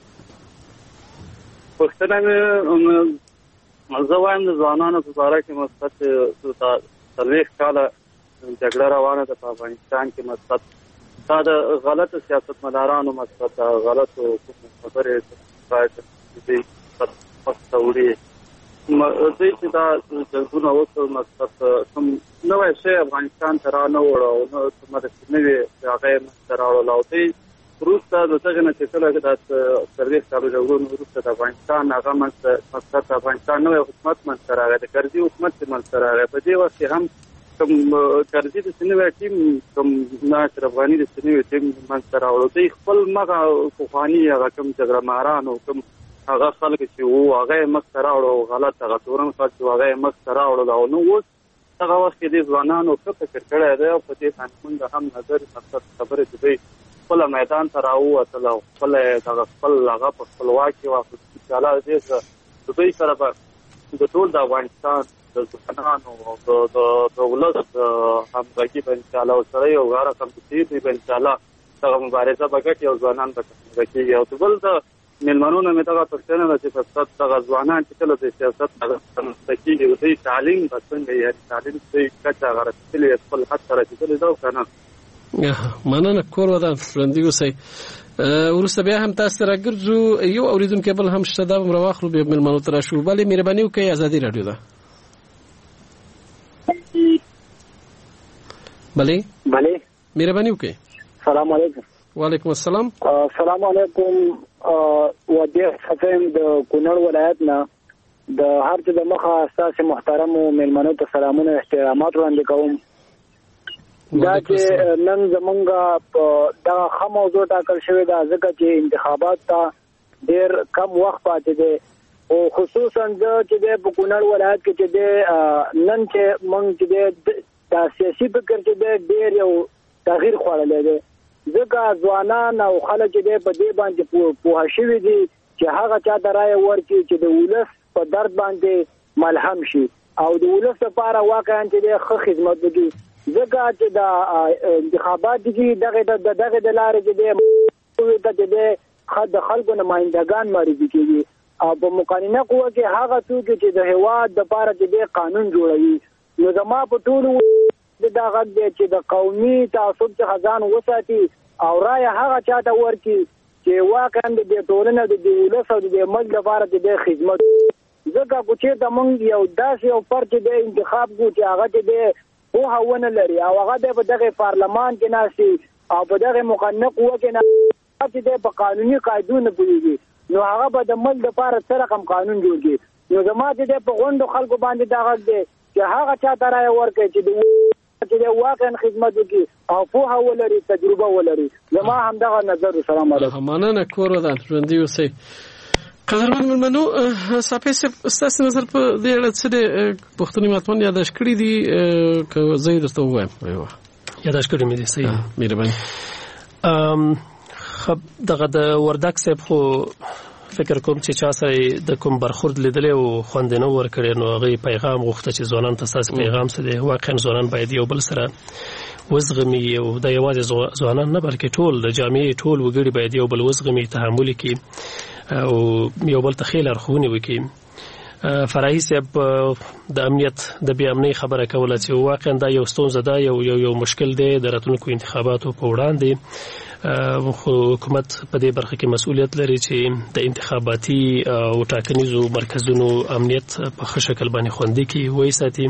Speaker 11: پښتنه زه وایم د ځوانانو په اړه کې مثبت تاریخ کاله جګړه روانه ده په افغانستان کې مثبت دا د غلط سیاستمدارانو مثبت غلطو خبرې دي پښتوري دوی چې دا څنګه وڅو مثبت کوم نوې شی افغانستان ته را نه وړو نو څه نوې هغه راوړل او دوی روسته د څنګه نه چې کله د سرویس کارو جوړونو روسته د افغانستان هغه مقصد افغانستان نو حکومت منځ راغی د ګرځي حکومت منځ راغی په دې وخت هم کوم ګرځي د سنوي ټیم کوم ناصر افغاني د سنوي ټیم منځ راوړل دوی خپل مغه خواني هغه کوم جګړه مارانو کوم هغه خلک چې وو هغه مخ راوړل غلط هغه تورن خاص هغه مخ راوړل او نو اوس هغه وخت د ځوانانو څه فکر کړی دی په دې باندې هم نظر مقصد خبره دی خپل میدان ته راووتل او خپل هغه په خپلواکي واخیست چې الله دې د دوی سره به د ټول د افغانستان د ځوانانو د ولس همغږي به انشاءالله ورسره یو غوره کمپیوټر به انشاءالله دغه مبارزه به ګټي او ځوانان به کېږي او بل د مېلمنو نه مې دغه پوښتنه ده چې فقط دغه ځوانان چې کله د سیاست رامنځته کېږي دوی تعلیم به څنګه یې تعلیم دوی کچه هغه رسېدلې خپل حد ته رسېدلې ده او که نه
Speaker 3: مننه کور ودان ژوندۍ اوسئ. وروسته بیا هم تاسو راګرځو یو اوریدونکو بل هم شته دا مر واخلو به ملمنو تر شو بلې مهرباني وکړئ ازادي رادیو ده. بله مهرباني وکړئ.
Speaker 12: سلام علیکم.
Speaker 3: وعلیکم السلام.
Speaker 12: سلام علیکم. ودیع حسین د کونړ ولایت نه د هر څه د مخه اساس محترم او مېلمنو ته سلامونه احترامات وړاندې کوم. دا چې نن زمونږه دا ښه موضوع ټاکل شوې ده ځکه چې انتخابات ته ډېر کم وخت پاتې دی او خصوصا چې د کونړ ولایت کې چې د نن چې موږ چې د سیاسي فکر چې ډېر یو تغییر خوړلی دی ځکه ځوانان او خلک چې په دې باندې پوه شوي دي چې هغه چا ته رایه ورکړي چې د ولس په درد باندې ملهم شي او د ولس لپاره واقعا چې ښه خدمت وکړي ځکه چې د انتخابات دي دغه د لارې چې د خلکو نمایندګان معرفي کېږي او په مقننه قوه کې هغه څوک چې د هېواد دپاره چې قانون جوړوي. نو زما په ټولو دا غږ دی چې د قومي تعصب څخه ځان وساتي او رایه هغه چا ته ورکړي چې واقعا د ټولنې د ولس او د ملک لپاره د خدمت. ځکه که چېرته موږ یو داسې یو فرد چې د انتخاب کړو چې هغه چې د پوهه ونه لري او هغه په دغه پارلمان کې ناستي او په دغه مقننه قوه کې ناستي چې په قانوني قاعدو نه پوهېږي نو هغه به د ملک لپاره څه رقم قانون جوړ کړي. نو زما چې په غونډو خلکو باندې دا غږ دی چې هغه چا ته رایه ورکړي چې واقعا خدمت وکړي او پوهه ولري تجربه ولري. زما همدغه نظر. سلام علیکم.
Speaker 3: مننه کور ودان ژوندي اوسئ. قدرمن مېلمنو صافي صاحب ستاسو نظر په دې اړه څه دی؟ پوښتنې ماتون یاداښت کړي دي که زه یې درته ووایم؟
Speaker 5: یاداښت کړي مې دي. صحیح
Speaker 3: مهرباني.
Speaker 5: دغه د وردګ صاحب خو فکر کوم چې چا سره د کوم برخورد لیدلی او خوند نه ورکړی نو هغه پیغام غوښته چې ځوانان ته ستاسو پیغام څه دی. واقعا ځوانان باید یو بل سره وزغمي او دا یوازې ځوانان نه بلکې ټول د جامعې ټول وګړي باید یو بل وزغمي تحمل کړي او یو بل ته ښې لارښوونې وکړي. فرعي صاحب د امنیت د بې امنۍ خبره کوله چې واقعا دا یو ستونزه ده یو مشکل دی د راتلونکو انتخاباتو په وړاندې. حکومت په دې برخه کې مسؤلیت لري چې د انتخاباتي او ټاکنیزو مرکزونو امنیت په ښه شکل باندې خوندي کړي وساتي.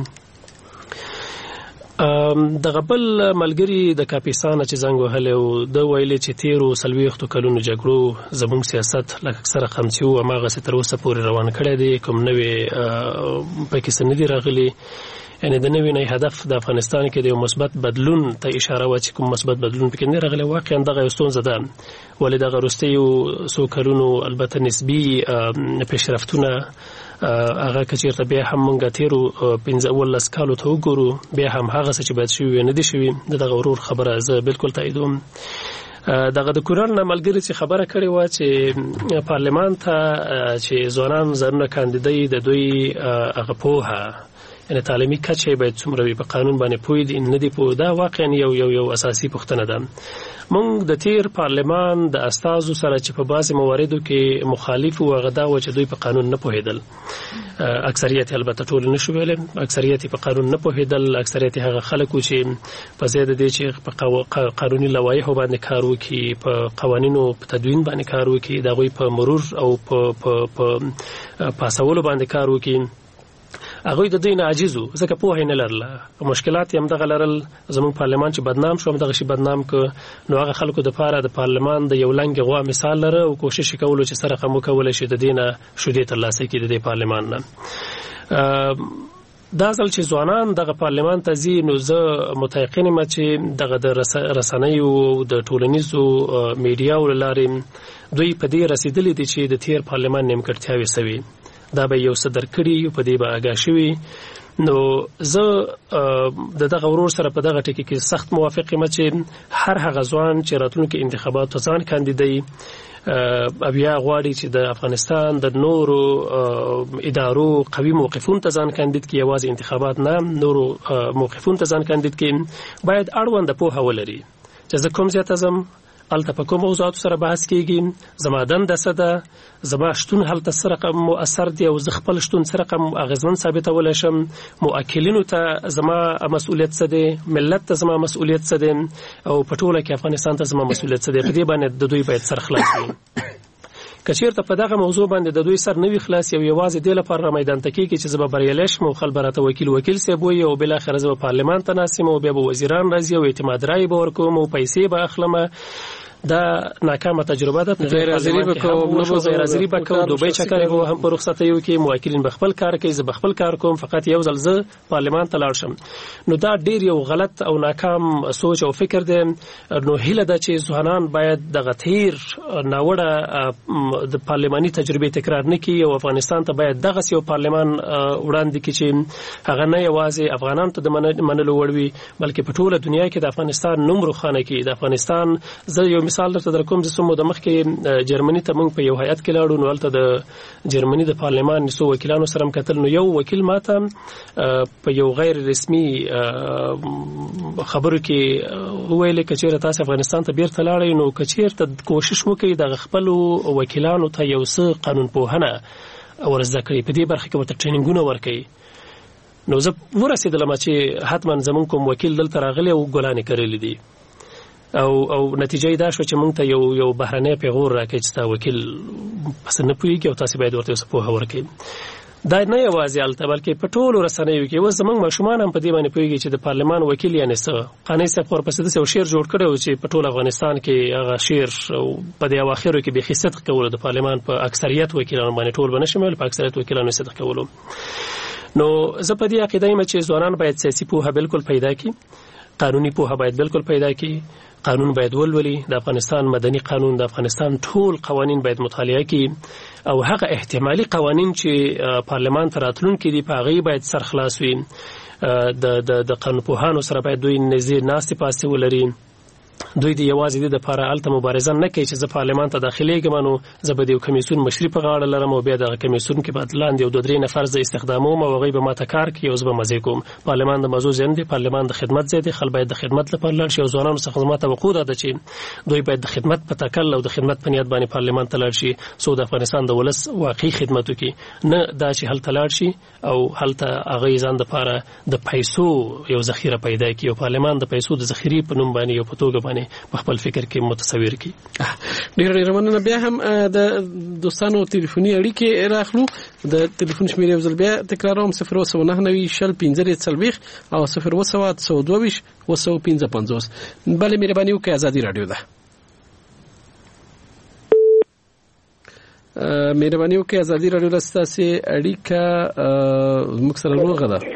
Speaker 5: دغه بل ملګري د کاپیسان چې زنګ وهلی او د ویلي چې تیرو 40 کلونو جګړو زموږ سیاست لکه اکثره خمسي او هماغسې تر اوسه پورې روان کړی دی. کوم نوې پکې څه نه دي راغلي. یعنې د نوي هدف د افغانستان کې د یو مثبت بدلون ته اشاره وه چې کوم مثبت بدلون پکې نه راغلی. واقعا دغه یو ستونزه ده ولې دغه وروستیو څو کلونو البته نسبي پیشرفتونه هغه که چېرته بیا هم موږ تېرو 15 کالو ته وګورو بیا هم هغه څه چې باید شوي نه دي شوي. دغه ورور خبره زه بالکل تاییدوم. دغه د کونړ نه ملګري چې خبره کړې وه چې پارلمان ته چې ځوانان زرونه کاندیدۍ د دوی هغه پوهه یعنې تعلیمي کچه باید څومره وي په قانون باندې پوه دي نه دي پوه. دا واقعا یو اساسي پوښتنه ده. موږ د تیر پارلمان د استازو سره چې په بعضې مواردو کې مخالف وو هغه دا و چې دوی په قانون نه پوهېدل. اکثریت البته ټول نه شو ویلی اکثریت په قانون نه پوهېدل. اکثریت هغه خلک و چې په ځای د دې چې په قانوني لوایحو باندې کار وکړي په قوانینو په تدوین باندې کار وکړي د هغوی په مرور او په پاسولو باندې کار وکړي هغوی د دوی نه عاجز وو ځکه پوهه یې نه لرله. مشکلات یې همدغه لرل. زموږ پارلمان چې بدنام شو همدغه شي بدنام که نو هغه خلکو دپاره د پارلمان د یو لنګې غوا مثال لره او کوشش یې کولو چې څه رقم وکولی شي د دې نه شودې ترلاسه کړي د دې پارلمان نه. دا ځل چې ځوانان دغه پارلمان ته ځي نو زه متیقن یم چې دغه د رسنیو د ټولنیزو میډیاو له لارې دوی په دې رسېدلي دي چې د تیر پارلمان نیمګړتیاوې سوي دا به یو څه درک کړي په دې به آګاه شوي. نو زه د دغه ورور سره په دغه ټکي کې سخت موافق یم چې هر هغه ځوان چې راتلونکي انتخاباتو ځان کاندیدوي بیا غواړي چې د افغانستان د نورو ادارو قوي موقفون ته ځان کاندید کړي یوازې انتخابات نه نورو موقفون ته ځان کاندید کړي باید اړونده پوهه ولري چې زه کوم ځای ته ځم هلته په کوم موضوعاتو سره بحث کېږي زما دنده څه ده زما شتون هلته څه رقم مؤثر دی او زه خپل شتون څه رقم اغېزمن ثابتولی شم موکلینو ته زما مسؤلیت څه دی ملت ته زما مسؤلیت څه دی او په ټوله کې افغانستان ته زما مسؤلیت څه دی په دې باندې د دوی باید سر خلاص کړي. کچیرته په دغه موضوع باندې د دوی سر نوي خلاص یو یوازې د لپاره میدان ته کېږي چې زه به بریالی شم او خلک به راته وکیل صاحب وایي او بالاخره زه به پارلمان ته ناست یم او بیا به وزیران راځي او اعتماد رایې به ورکوم او پیسې به اخلم. دا ناکامه تجربه ده. غیر حاضری به کوم دوبۍ چکرې به هم په رخصتیو کې موکلین به خپل کار کوي، زه به خپل کار کوم، فقط یو ځل زه پارلمان ته لاړ شم. نو دا ډیر یو غلط او ناکام سوچ او فکر دی. نو هیله ده چې ځوانان باید دغه تیر ناوړه د پارلماني تجربې تکرار نه کړي او افغانستان ته باید دغه یو پارلمان وړاندې کړي چې هغه نه یوازې افغانانو ته د منلو وړ وي بلکې په ټوله دنیا کې د افغانستان نوم روښانه کړي. د افغانستان زه یو مثال درته درکوم، چې څومره د مخکې جرمني ته موږ په یو هیئت کې لاړو، نو هلته د جرمني د پارلمان څو وکیلانو سره هم کتل. نو یو وکیل ماته په یو غیر رسمي خبرو کې وویل که چېرته تاسو افغانستان ته بیرته لاړئ نو که چېرته کوشش وکړئ د خپلو وکیلانو ته یو څه قانون پوهنه ورزده کړئ، په دې برخه کې ورته ټرینینګونه ورکړئ. نو زه ورسېدلم چې حتما زمونږ کوم وکیل دلته راغلی او ګلانې کرلې دي او نتیجه دا شو چې موږ ته یو بهرنی پیغور راکړي چې ستا وکیل پس نه پوهېږي او تاسې باید ورته څه پوهه ورکړئ. دا نه یوازې هلته بلکې په ټولو رسنیو کې اوس زموږ ماشومان هم په دې باندې پوهېږي چې د پارلمان وکیل یعنې څه. قانع صاحب ورپسې داسې یو شعر جوړ کړی و چې په ټول افغانستان کې هغه شعر په دې اواخرو کې بیخي صدق کولو د پارلمان په اکثریت وکیلانو باندې، ټول به نه شم ویلی، په اکثریت وکیلانو صدق کولو. نو زه په دې عقیده یم چې ځوانان باید سیاسي پوهه بالکل پیدا کړي، قانوني پوهه باید بالکل پیدا کړي، قانون باید ولولي، د افغانستان مدني قانون، د افغانستان ټول قوانین باید مطالعه کړي او هغه احتمالي قوانین چې پارلمان ته راتلونکي دي په هغې باید سرخلاص وي. د قانونپوهانو سره باید دوی نږدې ناستې پاستې ولري. دوی د یوازې د لپاره هلته مبارزه نه کوي چې زه پارلمان ته داخلیږم نو زه به د یو کمیسیون مشري په غاړه لرم او بیا دغه کمیسیون کې به لاندې یو 2-3 نفر زه استخداموم او هغوی به ماته کار کوي او زه به مزې کوم. پارلمان د مزو ځای نه دی، پارلمان د خدمت ځای دی. خلک باید د خدمت لپاره لاړ شي او ځوانانو څخه زما توقع ده چې دوی باید د خدمت په تکل او د خدمت په نیت باندې پارلمان ته لاړ شي څو د افغانستان د ولس واقعي خدمت وکړي، نه دا چې هلته لاړ شي او هلته هغوی ځان دپاره د پیسو یو ذخیره پیدا کړي او پارلمان د پیسو د ذخیرې په نوم باندې یو په توګه باندې په خپل فکر کې متصور کی.
Speaker 3: ډېر مننه. بیا هم د دوستانو ټلیفوني اړیکې راخلو. د ټلیفون شمیرې یو ځل بیا تکراروم 02990 او 01022 255. بله مهرباني وکړئ، ازادي رادیو ده. مهرباني وکړئ، ازادي رادیو ده ستاسې اړیکه موږ سره لوغه ده.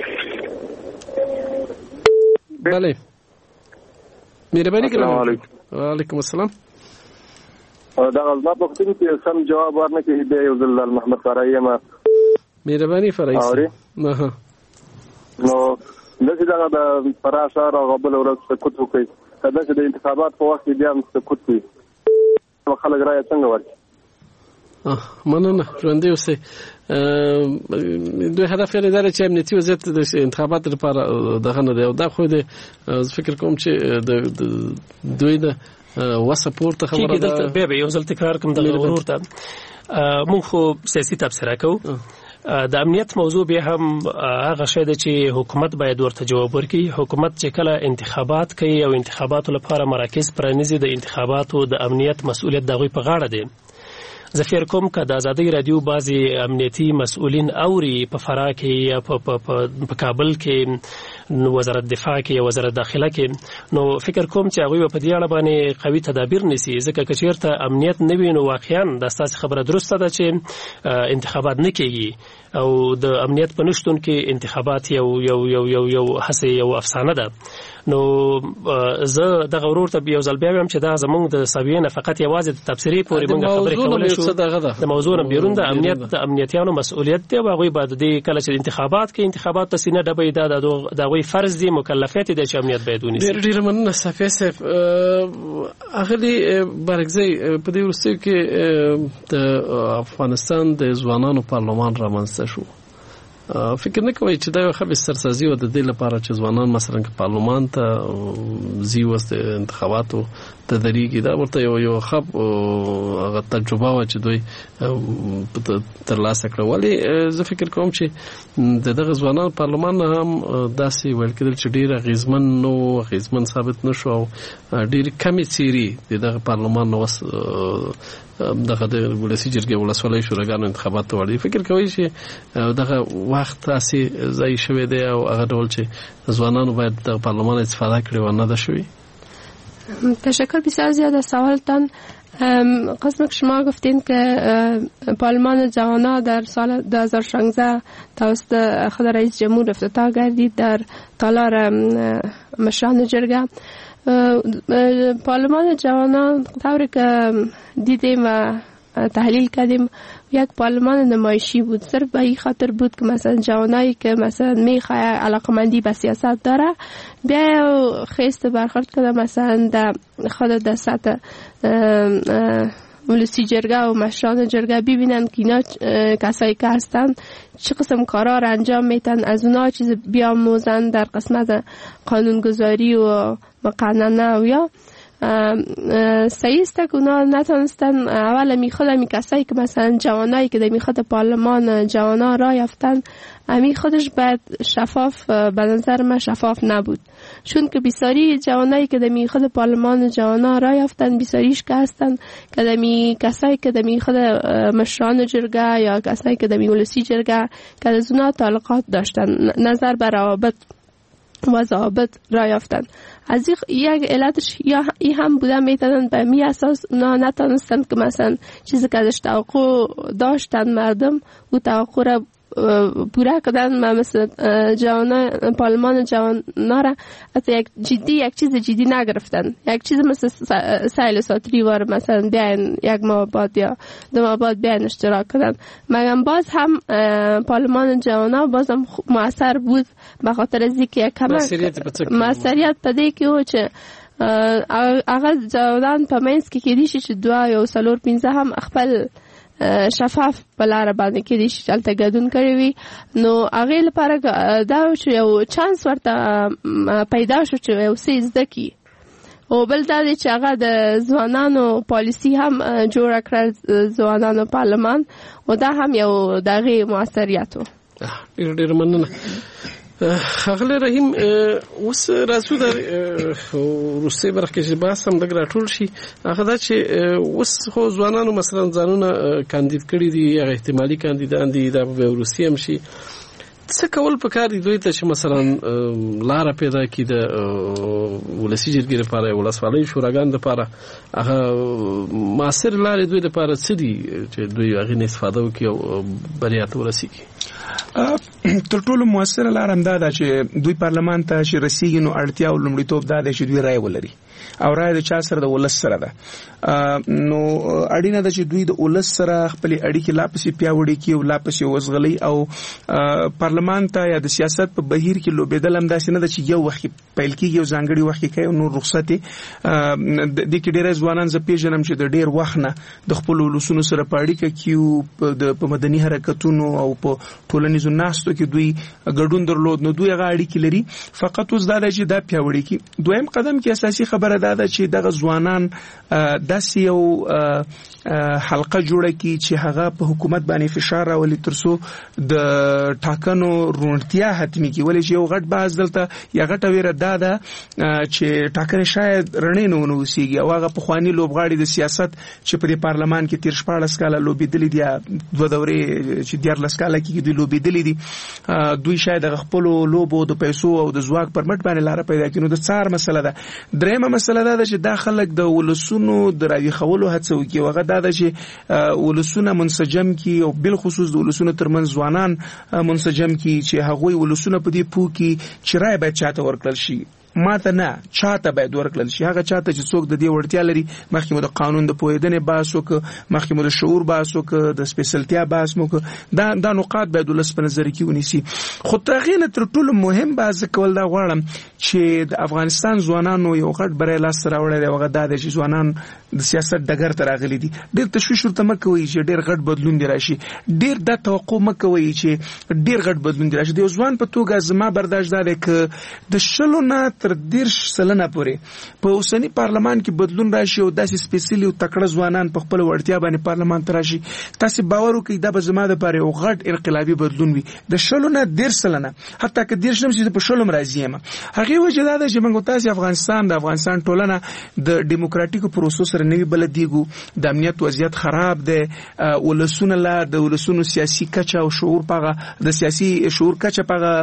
Speaker 3: بله مهرباني کوم. وعلیکم السلام.
Speaker 13: دا غلطه پوښتنه کې سم جواب ورنکړي دی یو ځل محمد فرای ما
Speaker 3: مهرباني فرای نه
Speaker 13: نو دغه د فراشار او غبل ورځ سکوت وکړي دا چې د انتخابات په وخت کې بیا سکوت وي خلک راځي څنګه ورته
Speaker 3: مننه ژوندې اوسئ. دوی هدف یې دا چې امنیتي وضعیت د انتخاباتو لپاره دغه نه دی او دا خو د فکر کوم چې د دوی د وسپورت خبره ده.
Speaker 5: بیا یو ځل تکرار کوم د غرور ته موږ خو سیاسي تبصره کوو. د امنیت موضوع به هم هغه شی ده چې حکومت باید ورته جواب ورکړي. حکومت چې کله انتخابات کوي او انتخاباتو لپاره مراکز پرانیزي، د انتخاباتو د امنیت مسؤلیت د هغوی په غاړه دی. زه فکر کوم که د ازادۍ رادیو بعضې امنیتي مسؤلین اوري په فراه کې یا په کابل کې، وزارت دفاع کې یا وزارت داخله کې، نو فکر کوم چې هغوی به په دې اړه باندې قوي تدابیر نیسي. ځکه که چېرته امنیت نه وي نو واقعا دا ستاسې خبره درسته ده چې انتخابات نه کېږي او د امنیت په نشتون کې انتخابات یو هسې یو افسانه ده. نو زه دغه ورور ته یو ځل بیا وایم چې دا زموږ د سویې نه فقط یوازې د تبصرې پورې موږ خبرې کولی شو. د موضوع نه بیرون د امنیتیانو مسؤلیت دی او هغوی باید د کله چې انتخابات کې انتخابات ته سینه ډبوي، دا د هغوی فرض دی، مکلفیت دی چې امنیت باید ونیسي.
Speaker 3: ډېر مننه صافی صاحب. اغلې بارکزی په دې وروستیو کې د افغانستان د ځوانانو پارلمان رامنځته شو. فکر نه کوي چې دا یو ښه بسترسازي و د دې لپاره چې ځوانان مثلا پارلمان ته ځي وسط انتخاباتو ته درېږي دا ورته یو ښه هغه تجربه وه چې دوی ترلاسه کړه. ولې زه فکر کوم چې د دغه ځوانان پارلمان هم داسې ویل کېدل چې ډېر اغېزمن نه و، اغېزمن ثابت نه شو او ډېرې کمې څېرې د دغه پارلمان نه دغه د ولسي جرګې ولسوالۍ شوراګانو انتخابات ته وړي. فکر کوي چې دغه وخت تاسې ضایع شوی دی او هغه ډول چې ځوانانو باید د پارلمان استفاده کړي و نه ده شوی؟
Speaker 6: تشکر بسیار زیاد سوالتان. قسم که شما گفتین که پارلمان جوانان در سال 2016 توسط خود رئیس جمهور افتتاح گردید در تالار مشران جرگه. پارلمان جوانان طوری که دیدیم و تحلیل کردیم یک پارلمان نمایشی بود. صرف به این خاطر بود که مثلا جوانایی که مثلا میخواه علاقمندی به سیاست داره بیا خیست برخورد کنه مثلا در خود در سطح ولسی جرگه و مشران جرگه ببینن که اینا کسایی که هستن چه قسم کارا را انجام میتن، از اونا چیز بیاموزن در قسمت قانونگذاری و مقننه و یا صحیح است که اونا نتونستن اول می کسایی که مثلا جوانایی که در خود پارلمان جوانا را یافتن امی خودش باید شفاف، به نظر من شفاف نبود، چون که بسیاری جوانایی که در خود پارلمان جوانا را یافتن بسیاریش که هستن که در کسایی که در خود مشران جرگه یا کسایی که در ولسی جرگه که از اونا تعلقات داشتن، نظر بر روابط و ضوابط را یافتن. از یک علتش یا ای هم بوده میتونن به می اساس اونا نتونستن که مثلا چیزی که ازش توقع داشتن مردم و توقع را پوره کردن. مثلا پارلمان جوانا را حتی یک چیز جدی نگرفتن، یک چیز مثل سیل ساتری وار مثلا بیاین یک ماه بعد یا 2 ماه بعد بیاین اشتراک کردن. مگم باز هم پارلمان جوانا باز هم مؤثر بود به خاطر از اینکه یک مسئولیت پده که او چه اغا جوانان په منځ کې کېدی شي چې 2 یا 4 5 هم خپل شفاف بلاره باندې کېدی شي چې هلته ګډون کړی وي. نو هغې لپاره دا چې یو چانس ورته پیدا شو چې یو څه زده کړي. او بل دا دی چې هغه د ځوانانو پالیسي هم جوړه کړه ځوانانو پارلمان او دا هم یو د هغې مؤثریت و.
Speaker 3: ډېره مننه. ښاغلی رحیم، اوس راځو د وروستۍ برخه کې چې بحث هم لږ راټول شي. هغه دا چې اوس خو ځوانانو مثلا ځانونه کاندید کړي دي، هغه احتمالي کاندیدان دي، دا به وروستي هم شي. څه کول پکار دي دوی ته چې مثلا لاره پیدا کړي د ولسي جرګې لپاره، ولسوالۍ شوراګانو لپاره هغه معاصر لارې دوی لپاره څه دي چې دوی هغې نه استفاده وکړي او بریا ته ورسېږي؟
Speaker 4: تر ټولو موثره لار هم دا ده چې دوی پارلمان ته چې رسیږي نو اړتیا او لومړیتوب دا دی چې دوی رای ولري او رای د چا سره د ولس سره ده. نو اړینه ده چې دوی د ولس سره خپل اړیکې لا پسې پیاوړې کړي او لا پسې وزغلي او پارلمان ته یا د سیاست په بهیر کې لوبېدل هم داسې نه ده چې یو وخت پیل کېږي او ځانګړي وخت کې کوي او نور رخصت د کې ډېر ځوانان زه پیژنم چې د ډېر وخت نه د خپل ولسونو سره په اړیکه کې په مدني حرکتونو او په ټولنیزو ناستو کې دوی ګډون درلود. نو دوی هغه اړیکې لري، فقط اوس دا دی چې دا پیاوړي کړي. دویم قدم کې اساسي خبره دا ده چې دغه ځوانان داسې یو حلقه جوړه کړي چې هغه په حکومت باندې فشار راولي ترڅو د ټاکنو روڼتیا حتمي کړي. ولې چې یو غټ بحث دلته یا غټه ویره دا ده چې ټاکنې شاید رڼې نه ونوسېږي او هغه پخواني لوبغاړي د سیاست چې په دې پارلمان کې تېر 14 کاله لوبېدلي دي، 2 دورې چې 14 کاله کې دوی لوبېدلي دي، دوی شاید د خپلو لوبو د پیسو او د ځواک پر مټ باندې لاره پیدا کړي. نو د څار مسله ده. درېیمه مسله دا ده چې دا خلک د ولسونو د راویښولو هڅه وکړي او هغه دا ده چې ولسونه منسجم کړي او بالخصوص د ولسونو ترمنځ ځوانان منسجم کړي چې هغوی ولسونه په دې پوه کړي چې رایه باید چاته ورکړل شي. ماته نه چاته باید ورکړل شي. هغه چاته چې څوک د دې وړتیا لري. مخکې مو د قانون د پوهېدنې بحث وکړ، مخکې مو د شعور بحث وکړ، د سپیشلتیا بحث مو وکړ. دا نقاط باید ولس په نظر کې ونیسي. خو تر هغې نه تر ټولو مهم بحث کول دا غواړم چې د افغانستان ځوانانو یو غټ بری لاسته راوړی دی. هغه دا دی چې ځوانان د سیاست ډګر ته راغلي دي. ډېر تشویش ورته مه کوئ چې ډېر غټ بدلون دی راشي. ډېر دا توقع مه کوئ چې ډېر غټ بدلون دی راشي. د یو ځوان په توګه زما برداشت دا دی که د 20 نه تر 30 سلنه پورې په اوسني پارلمان کې بدلون راشي او داسې سپیشلی او تکړه ځوانان په خپل وړتیا باندې پارلمان ته راشي، تاسو باور وکړئ دا به زما دپاره یو غټ انقلابي بدلون وي. د 20 نه 30 سلنه، حتی که 30 هم چې په 20 راځي یم. هغې وجه دا ده چې موږ تاسې افغانستان ټولنه د ډیموکراتیکو پروسو سره نوي بلدیږو. د امنیت وضعیت خراب دی. ولسونه لا د ولسونو سیاسي کچه او شعور پغه د سیاسي شعور کچه پغه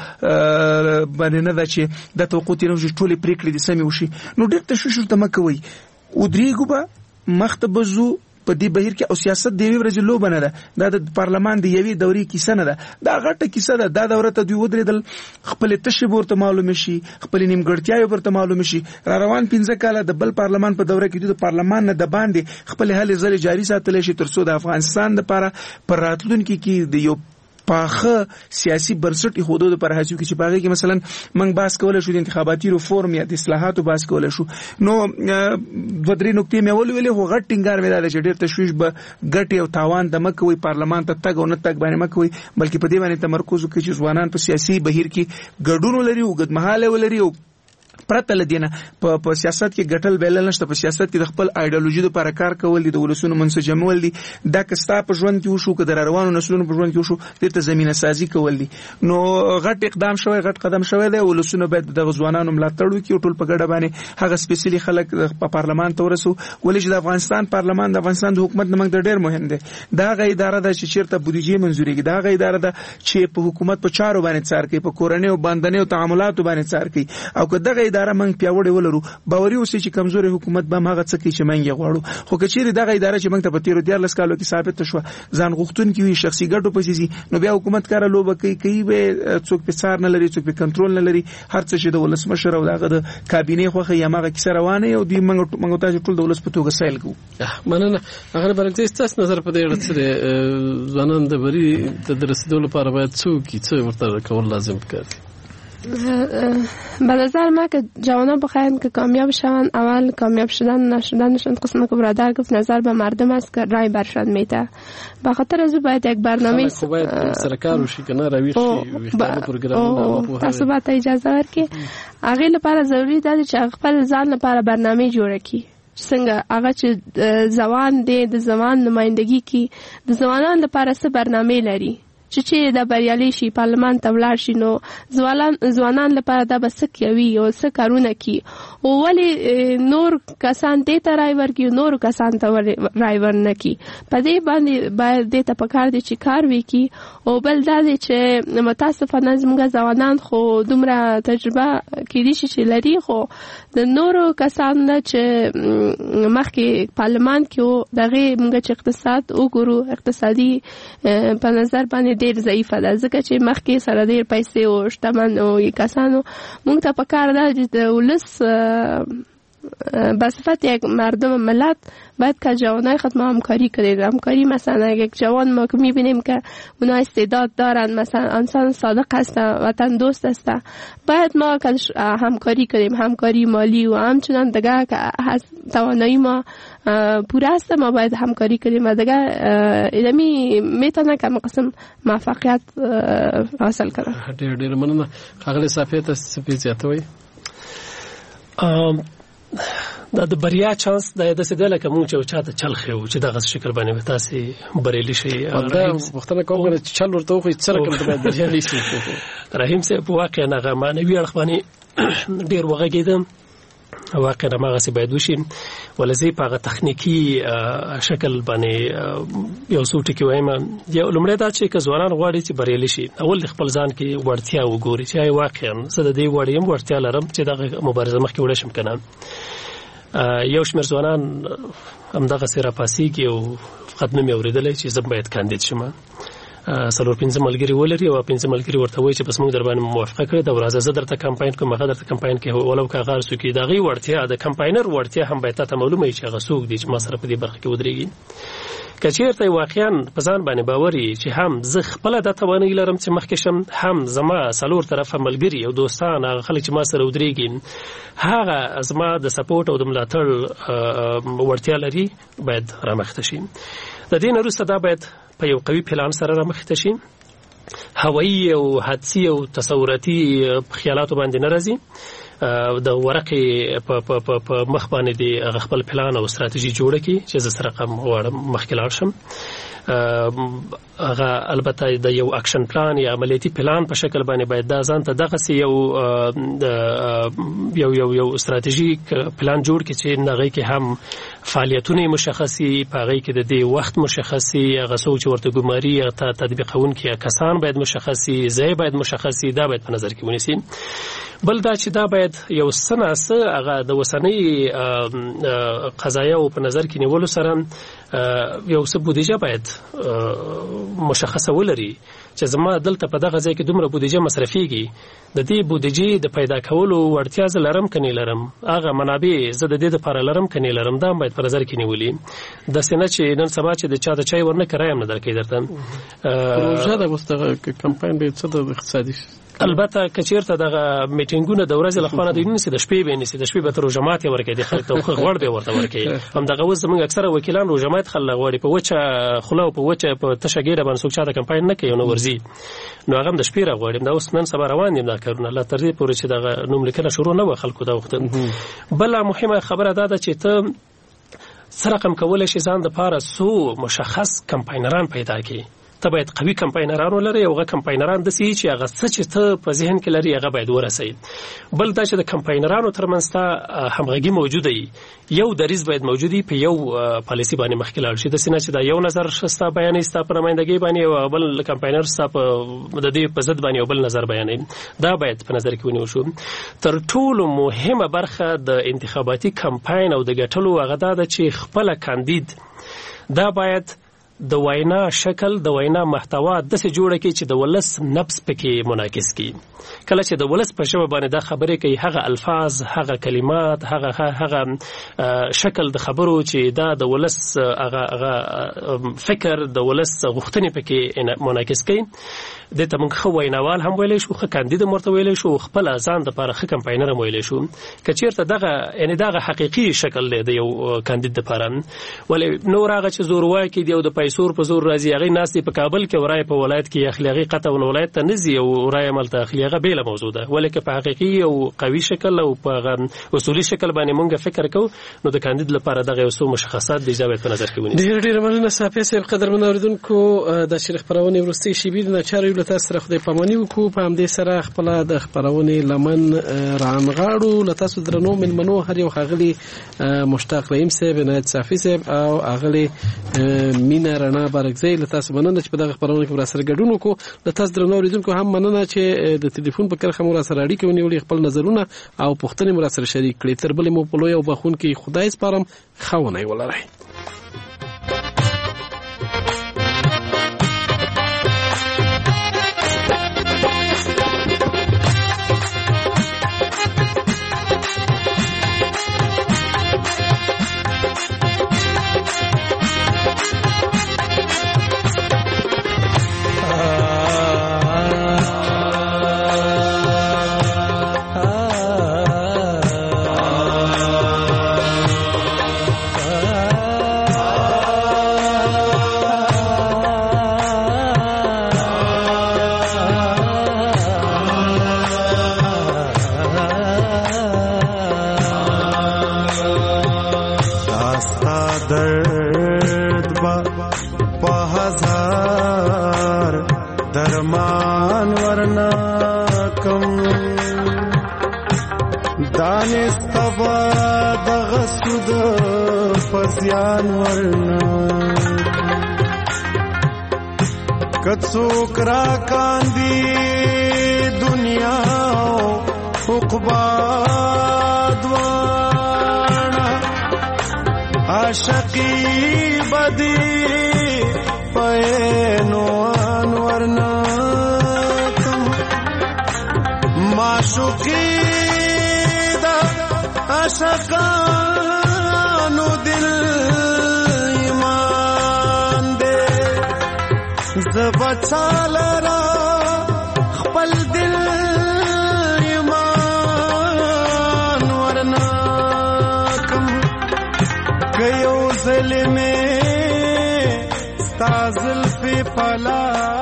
Speaker 4: باندې نه ده چې د توقع تیر چې ټولې پریکړې د سمې وشي. نو ډېر تشویش ورته مه کوئ. ودرېږو به مخته به ځو په دې بهیر کې. او سیاست د یوې ورځې لوبه نه ده. دا د پارلمان د یوې دورې کیسه نه ده. دا غټه کیسه ده. دا دوره ته دوی ودرېدل، خپلې تشې به ورته معلومې شي، خپلې نیمګړتیاوې به ورته معلومې شي. را روان 15 کاله د بل پارلمان په دوره کې دوی د پارلمان نه د باندې خپلې هلې ځلې جاري ساتلی شي تر څو د افغانستان دپاره په راتلونکي کې د یو پاخه سیاسي بنسټ ایښودو لپاره هڅې وکړي چې په هغې کې مثلا موږ بحث کولی شو د انتخاباتي ریفورم یا د اصلاحاتو بحث کولی شو. نو 2-3 نکتې مې ولولې، خو غټ ټینګار مې دا دی چې ډېر تشویش به ګټې او تاوان ته مه کوئ، پارلمان ته تګ او نه تګ باندې مه کوئ، بلکې په دې باندې تمرکز وکړئ چې ځوانان په سیاسي بهیر کې ګډون ولري، اوږدمهاله ولري. او پرته لدینه په سیاست کې ګټل بیل نشته. په سیاست کې د خپل ایډیالوژي لپاره کار کول دي، د ولسونو منسجمول دي. دا که ستا په ژوند کې وشو، که د روانو نسلونو په ژوند کې وشو، دې ته زمینه سازي کول دي. نو غټ اقدام شوی، غټ قدم شوی دی. ولسونو باید د ځوانانو ملاتړ وکړي او ټول په ګډه باندې هغه سپیشلی خلک په پارلمان ته ورسو. ولې چې د افغانستان پارلمان د افغانستان د حکومت نه موږ ډېر مهم دی. دا هغه اداره ده چې چیرته بودیجه منظوریږي. دا هغه اداره ده چې په حکومت په چارو باندې څار کوي، په کورنۍ او باندنۍ تعاملاتو باندې څار کوي. او که دغه اداره موږ پیاوړې ولرو، باوري اوسئ چې کمزوري حکومت به هغه څه کوي چې موږ یې غواړو. خو که چیرې دغه اداره چې موږ ته په تیرو 14 کالو کې ثابته شوه ځان غوښتونکې وي، شخصي ګټو پسې ځي، نو بیا حکومت کاره لوبه کوي به څوک په څار نه لري، څوک په کنټرول نه لري. هر څه چې د ولسمشر او دغه د کابینې خوښه یا هغه کیسه روانه او دوی موږ تاسو ټول د ولس په توګه سایل کوو.
Speaker 3: مننه. هغه برعکس تاسو نظر په دې اړه څه ځوانان د بری د رسیدو لپاره باید څه ورته کول لازم ښکاري؟
Speaker 6: به نظر من که جوانان بخواهند که کامیاب شوند، اول کامیاب شدن نشدنشون قسم که برادر گفت نظر به مردم است که رای برشان میده. به خاطر از باید یک برنامه
Speaker 3: باید سرکار وشي کنه رویش ویختانه پروگرامونه
Speaker 6: تاسو باید اجازه ورکړي. هغه لپاره ضروری ده چې خپل ځان لپاره برنامه جوړ کړي. څنګه هغه چې ځوان دی د ځوان نمائندګي کی د ځوانانو لپاره څه برنامه لري چې د بریالي شي پارلمان ته ولاړ شي، نو ځوانان لپاره دا به څه کوي او څه کارونه کوي او ولې نور کسان دې ته رای ورکړي، نور کسان ته رای ورنه کړي. په دې باندې باید دې ته پکار دی چې کار وکړي. او بل دا دی چې متاسفانه زموږ ځوانان خو دومره تجربه کېدای شي چې لري، خو د نورو کسانو نه چې مخکې پارلمان کې و دغه موږ چې اقتصاد وګورو، اقتصادي په نظر باندې ډېر ضعیفه ده، ځکه چې مخکې سره ډېر پیسې او شتمن او کسانو موږ ته پکار ده چې د ولس به صفت یک مردم ملت باید که جوانای خود ما همکاری کنید. همکاری مثلا یک جوان ما که میبینیم که اونا استعداد دارن، مثلا انسان صادق هستن، وطن دوست هستن، باید ما همکاری کنیم، همکاری مالی و همچنان دیگه که توانایی ما پوره است ما باید همکاری کنیم و دیگه ادمی میتونه که قسم موفقیت حاصل کنه.
Speaker 3: ډېر مننه. ښاغلی صافیه تاسو څه زیاتوئ؟
Speaker 5: دا د بریا چانس د داسې دی لکه مونږ چې چاته چل ښیو چې دغه شکل باندې به تاسې بریالي شئ.
Speaker 3: دا پوښتنه کوم چې چل ورته وښیي څه رقم باید بریالي شي.
Speaker 5: رحیم صاحب واقعا هغه معنوي اړخ باندې ډېر وغږېدم. واقعا هماغسې باید وشي، ولې په هغه تخنیکي شکل باندې یو څو ټکي وایم. لومړی دا چې که ځوانان غواړي چې بریالي شي، اول د خپل ځان کې وړتیا وګوري چې واقعا زه د دې وړ یم، وړتیا لرم چې دغه مبارزه مخکې وړی شم که نه. یو شمېر ځوانان همدغسې راپاڅېږي او فقط نوم یې اورېدلی چې زه باید کاندید شم. څلور پنځه ملګري ولري او پنځه ملګري ورته وایي چې بس موږ در باندې موافقه کړې ده ورځه زه درته کمپاین کوم هغه درته کمپاین کې ولو که هغه څوک د هغې وړتیا د کمپاینر وړتیا هم باید تاته معلومه وي چې هغه څوک دی چې ما سره په دې برخه کې ودرېږي. که چېرته واقعا په ځان باندې باور وي چې هم زه خپله دا توانایي لرم چې مخکې شم، هم زما څلور طرفه ملګري او دوستان هغه خلک چې ما سره ودرېږي هغه زما د سپورټ او د ملاتړ وړتیا لري، باید رامخته شي. د دې نه وروسته دا باید په یو قوي پلان سره رامخته شي. هوایي او حدسي او تصوراتي خیالاتو باندې نه راځي. د ورقې په مخ باندې د خپل پلان او ستراتیژي جوړه کړي چې زه سره غواړم مخکې لاړ شم. هغه البته د یو اکشن پلان یا عملیاتي پلان په شکل باندې باید دا ځان ته دغسې یو ستراتیژیک پلان جوړ کړي چې هغې کې هم فعالیتونه مشخصي، په هغې کې د دې وخت مشخصي، هغه څوک چې ورته ګماري هغه ته تطبیقونکي کسان باید مشخصي، ځای باید مشخصي، دا باید په نظر کې ونیسي. بل دا چې دا باید یو څه ناڅه هغه د اوسنۍ قضایاو په نظر کې نیولو سره یو څه بودیجه باید مشخصه ولري چې زما دلته په دغه ځای کې دومره بودیجه مصرفیږي، د دې بودیجې د پیدا کولو وړتیا زه لرم که نه لرم، هغه منابع زه د دې دپاره لرم که نه لرم، دا باید په نظر کې نیولي. داسې نه چې نن سبا چې د چا د چای ورنه کرایه هم نه درکوي درته.
Speaker 3: پروژه ده اوس دغه کمپاین به څه د اقتصادي
Speaker 5: البته که چېرته دغه میټینګونه د ورځې له خوا نه دوی نیسي، د شپې به یې نیسي، د شپې به ته روژه ماتې ورکوي، د خلک ته غوړ به یې ورته ورکوي. همدغه اوس زموږ اکثره وکیلان روژه مات خلک غواړي، په وچه خوله او په وچه په تشه ګېډه باندې څوک چاته کمپاین نه کوي او نه ورځي، نو هغه هم د شپې راغواړي. دا اوس نن سبا روان دي دا کارونه، لا تر دې پورې چې دغه نوم لیکنه شروع نه وه خلکو دا وخت. بله مهمه خبره دا ده چې ته څه رقم کولی شي ځان دپاره څو مشخص کمپاینران پیدا کړي. ته باید قوي کمپاینران ولري او هغه کمپاینران داسې چې هغه څه چې ته په ذهن کې لري هغه باید ورسوي. بل دا چې د کمپاینرانو ترمنځ ته همغږي موجوده وي، یو دریځ باید موجود وي، په یو پالیسي باندې مخکې لاړ شي. داسې نه چې دا یو نظر ستا بیانوي ستا په نمایندګۍ باندې او بل کمپاینر ستا د دې په ضد باندې او بل نظر بیانوي. دا باید په نظر کې ونیول شو. تر ټولو مهمه برخه د انتخاباتي کمپاین او د ګټلو هغه دا ده چې خپله کاندید دا باید د وینا شکل، د وینا محتوا داسې جوړه کړي چې د ولس نبض پکې منعکس کړي. کله چې د ولس په ژبه باندې دا خبرې کوي، هغه الفاظ، هغه کلمات، هغه شکل د خبرو چې دا د ولس هغه فکر، د ولس غوښتنې پکې منعکس کوي، دې ته موږ ښه ویناوال هم ویلی شو، ښه کاندید هم ورته ویلی شو، خپله ځان دپاره ښه کمپاینر هم ویلی شو. که چېرته دغه یعنې دغه حقیقي شکل دی د یو کاندید دپاره. ولې نور هغه چې زورواکي دي او د پیسو په زور راځي، هغې ناست دي په کابل کې او رایه په ولایت کې اخلي، هغې قطعا ولایت ته نه ځي او رایه هملته اخلي، هغه بېله موضوع ده. ولې که په حقیقي او قوي شکل او په اصولي شکل باندې موږ فکر کوو، نو د کاندید لپاره دغه یو څو مشخصات دي چې باید په نظر کې ونیسو.
Speaker 3: ډېره مننه صافیه صاحب. قدرمنو اورېدونکو، د شریخ خپرونې وروستۍ شېبې د ناچارو یو له تاسو سره خدای پاماني وکړو. په همدې سره خپله د خپرونې لمن رانغاړو. له تاسو درنو مېلمنو هر یو ښاغلي مشتاق رحیم صاحب، عنایت صافي صاحب او ښاغلې مینا رڼا بارکزی، له تاسو مننه چې په دغه خپرونه کې راسره ګډون وکړو. له تاسو درنو اورېدونکو هم مننه چې د ټلیفون په کرښه مو راسره اړیکې ونیولې، خپل نظرونه او پوښتنې مو راسره شریک کړې. تر بلې مو په لوی او بخښونکي خدای سپارم. ښه ونې ولرئ.
Speaker 14: کڅوک را کاندی دنیا عقبا دوانا عاشقی بدی پینو انو معشوقی دا عاشقانو دل ایمان دے زبچا لرا خپل دل ایمان ورنا کم کيو ظلمه ستا زلفی پلا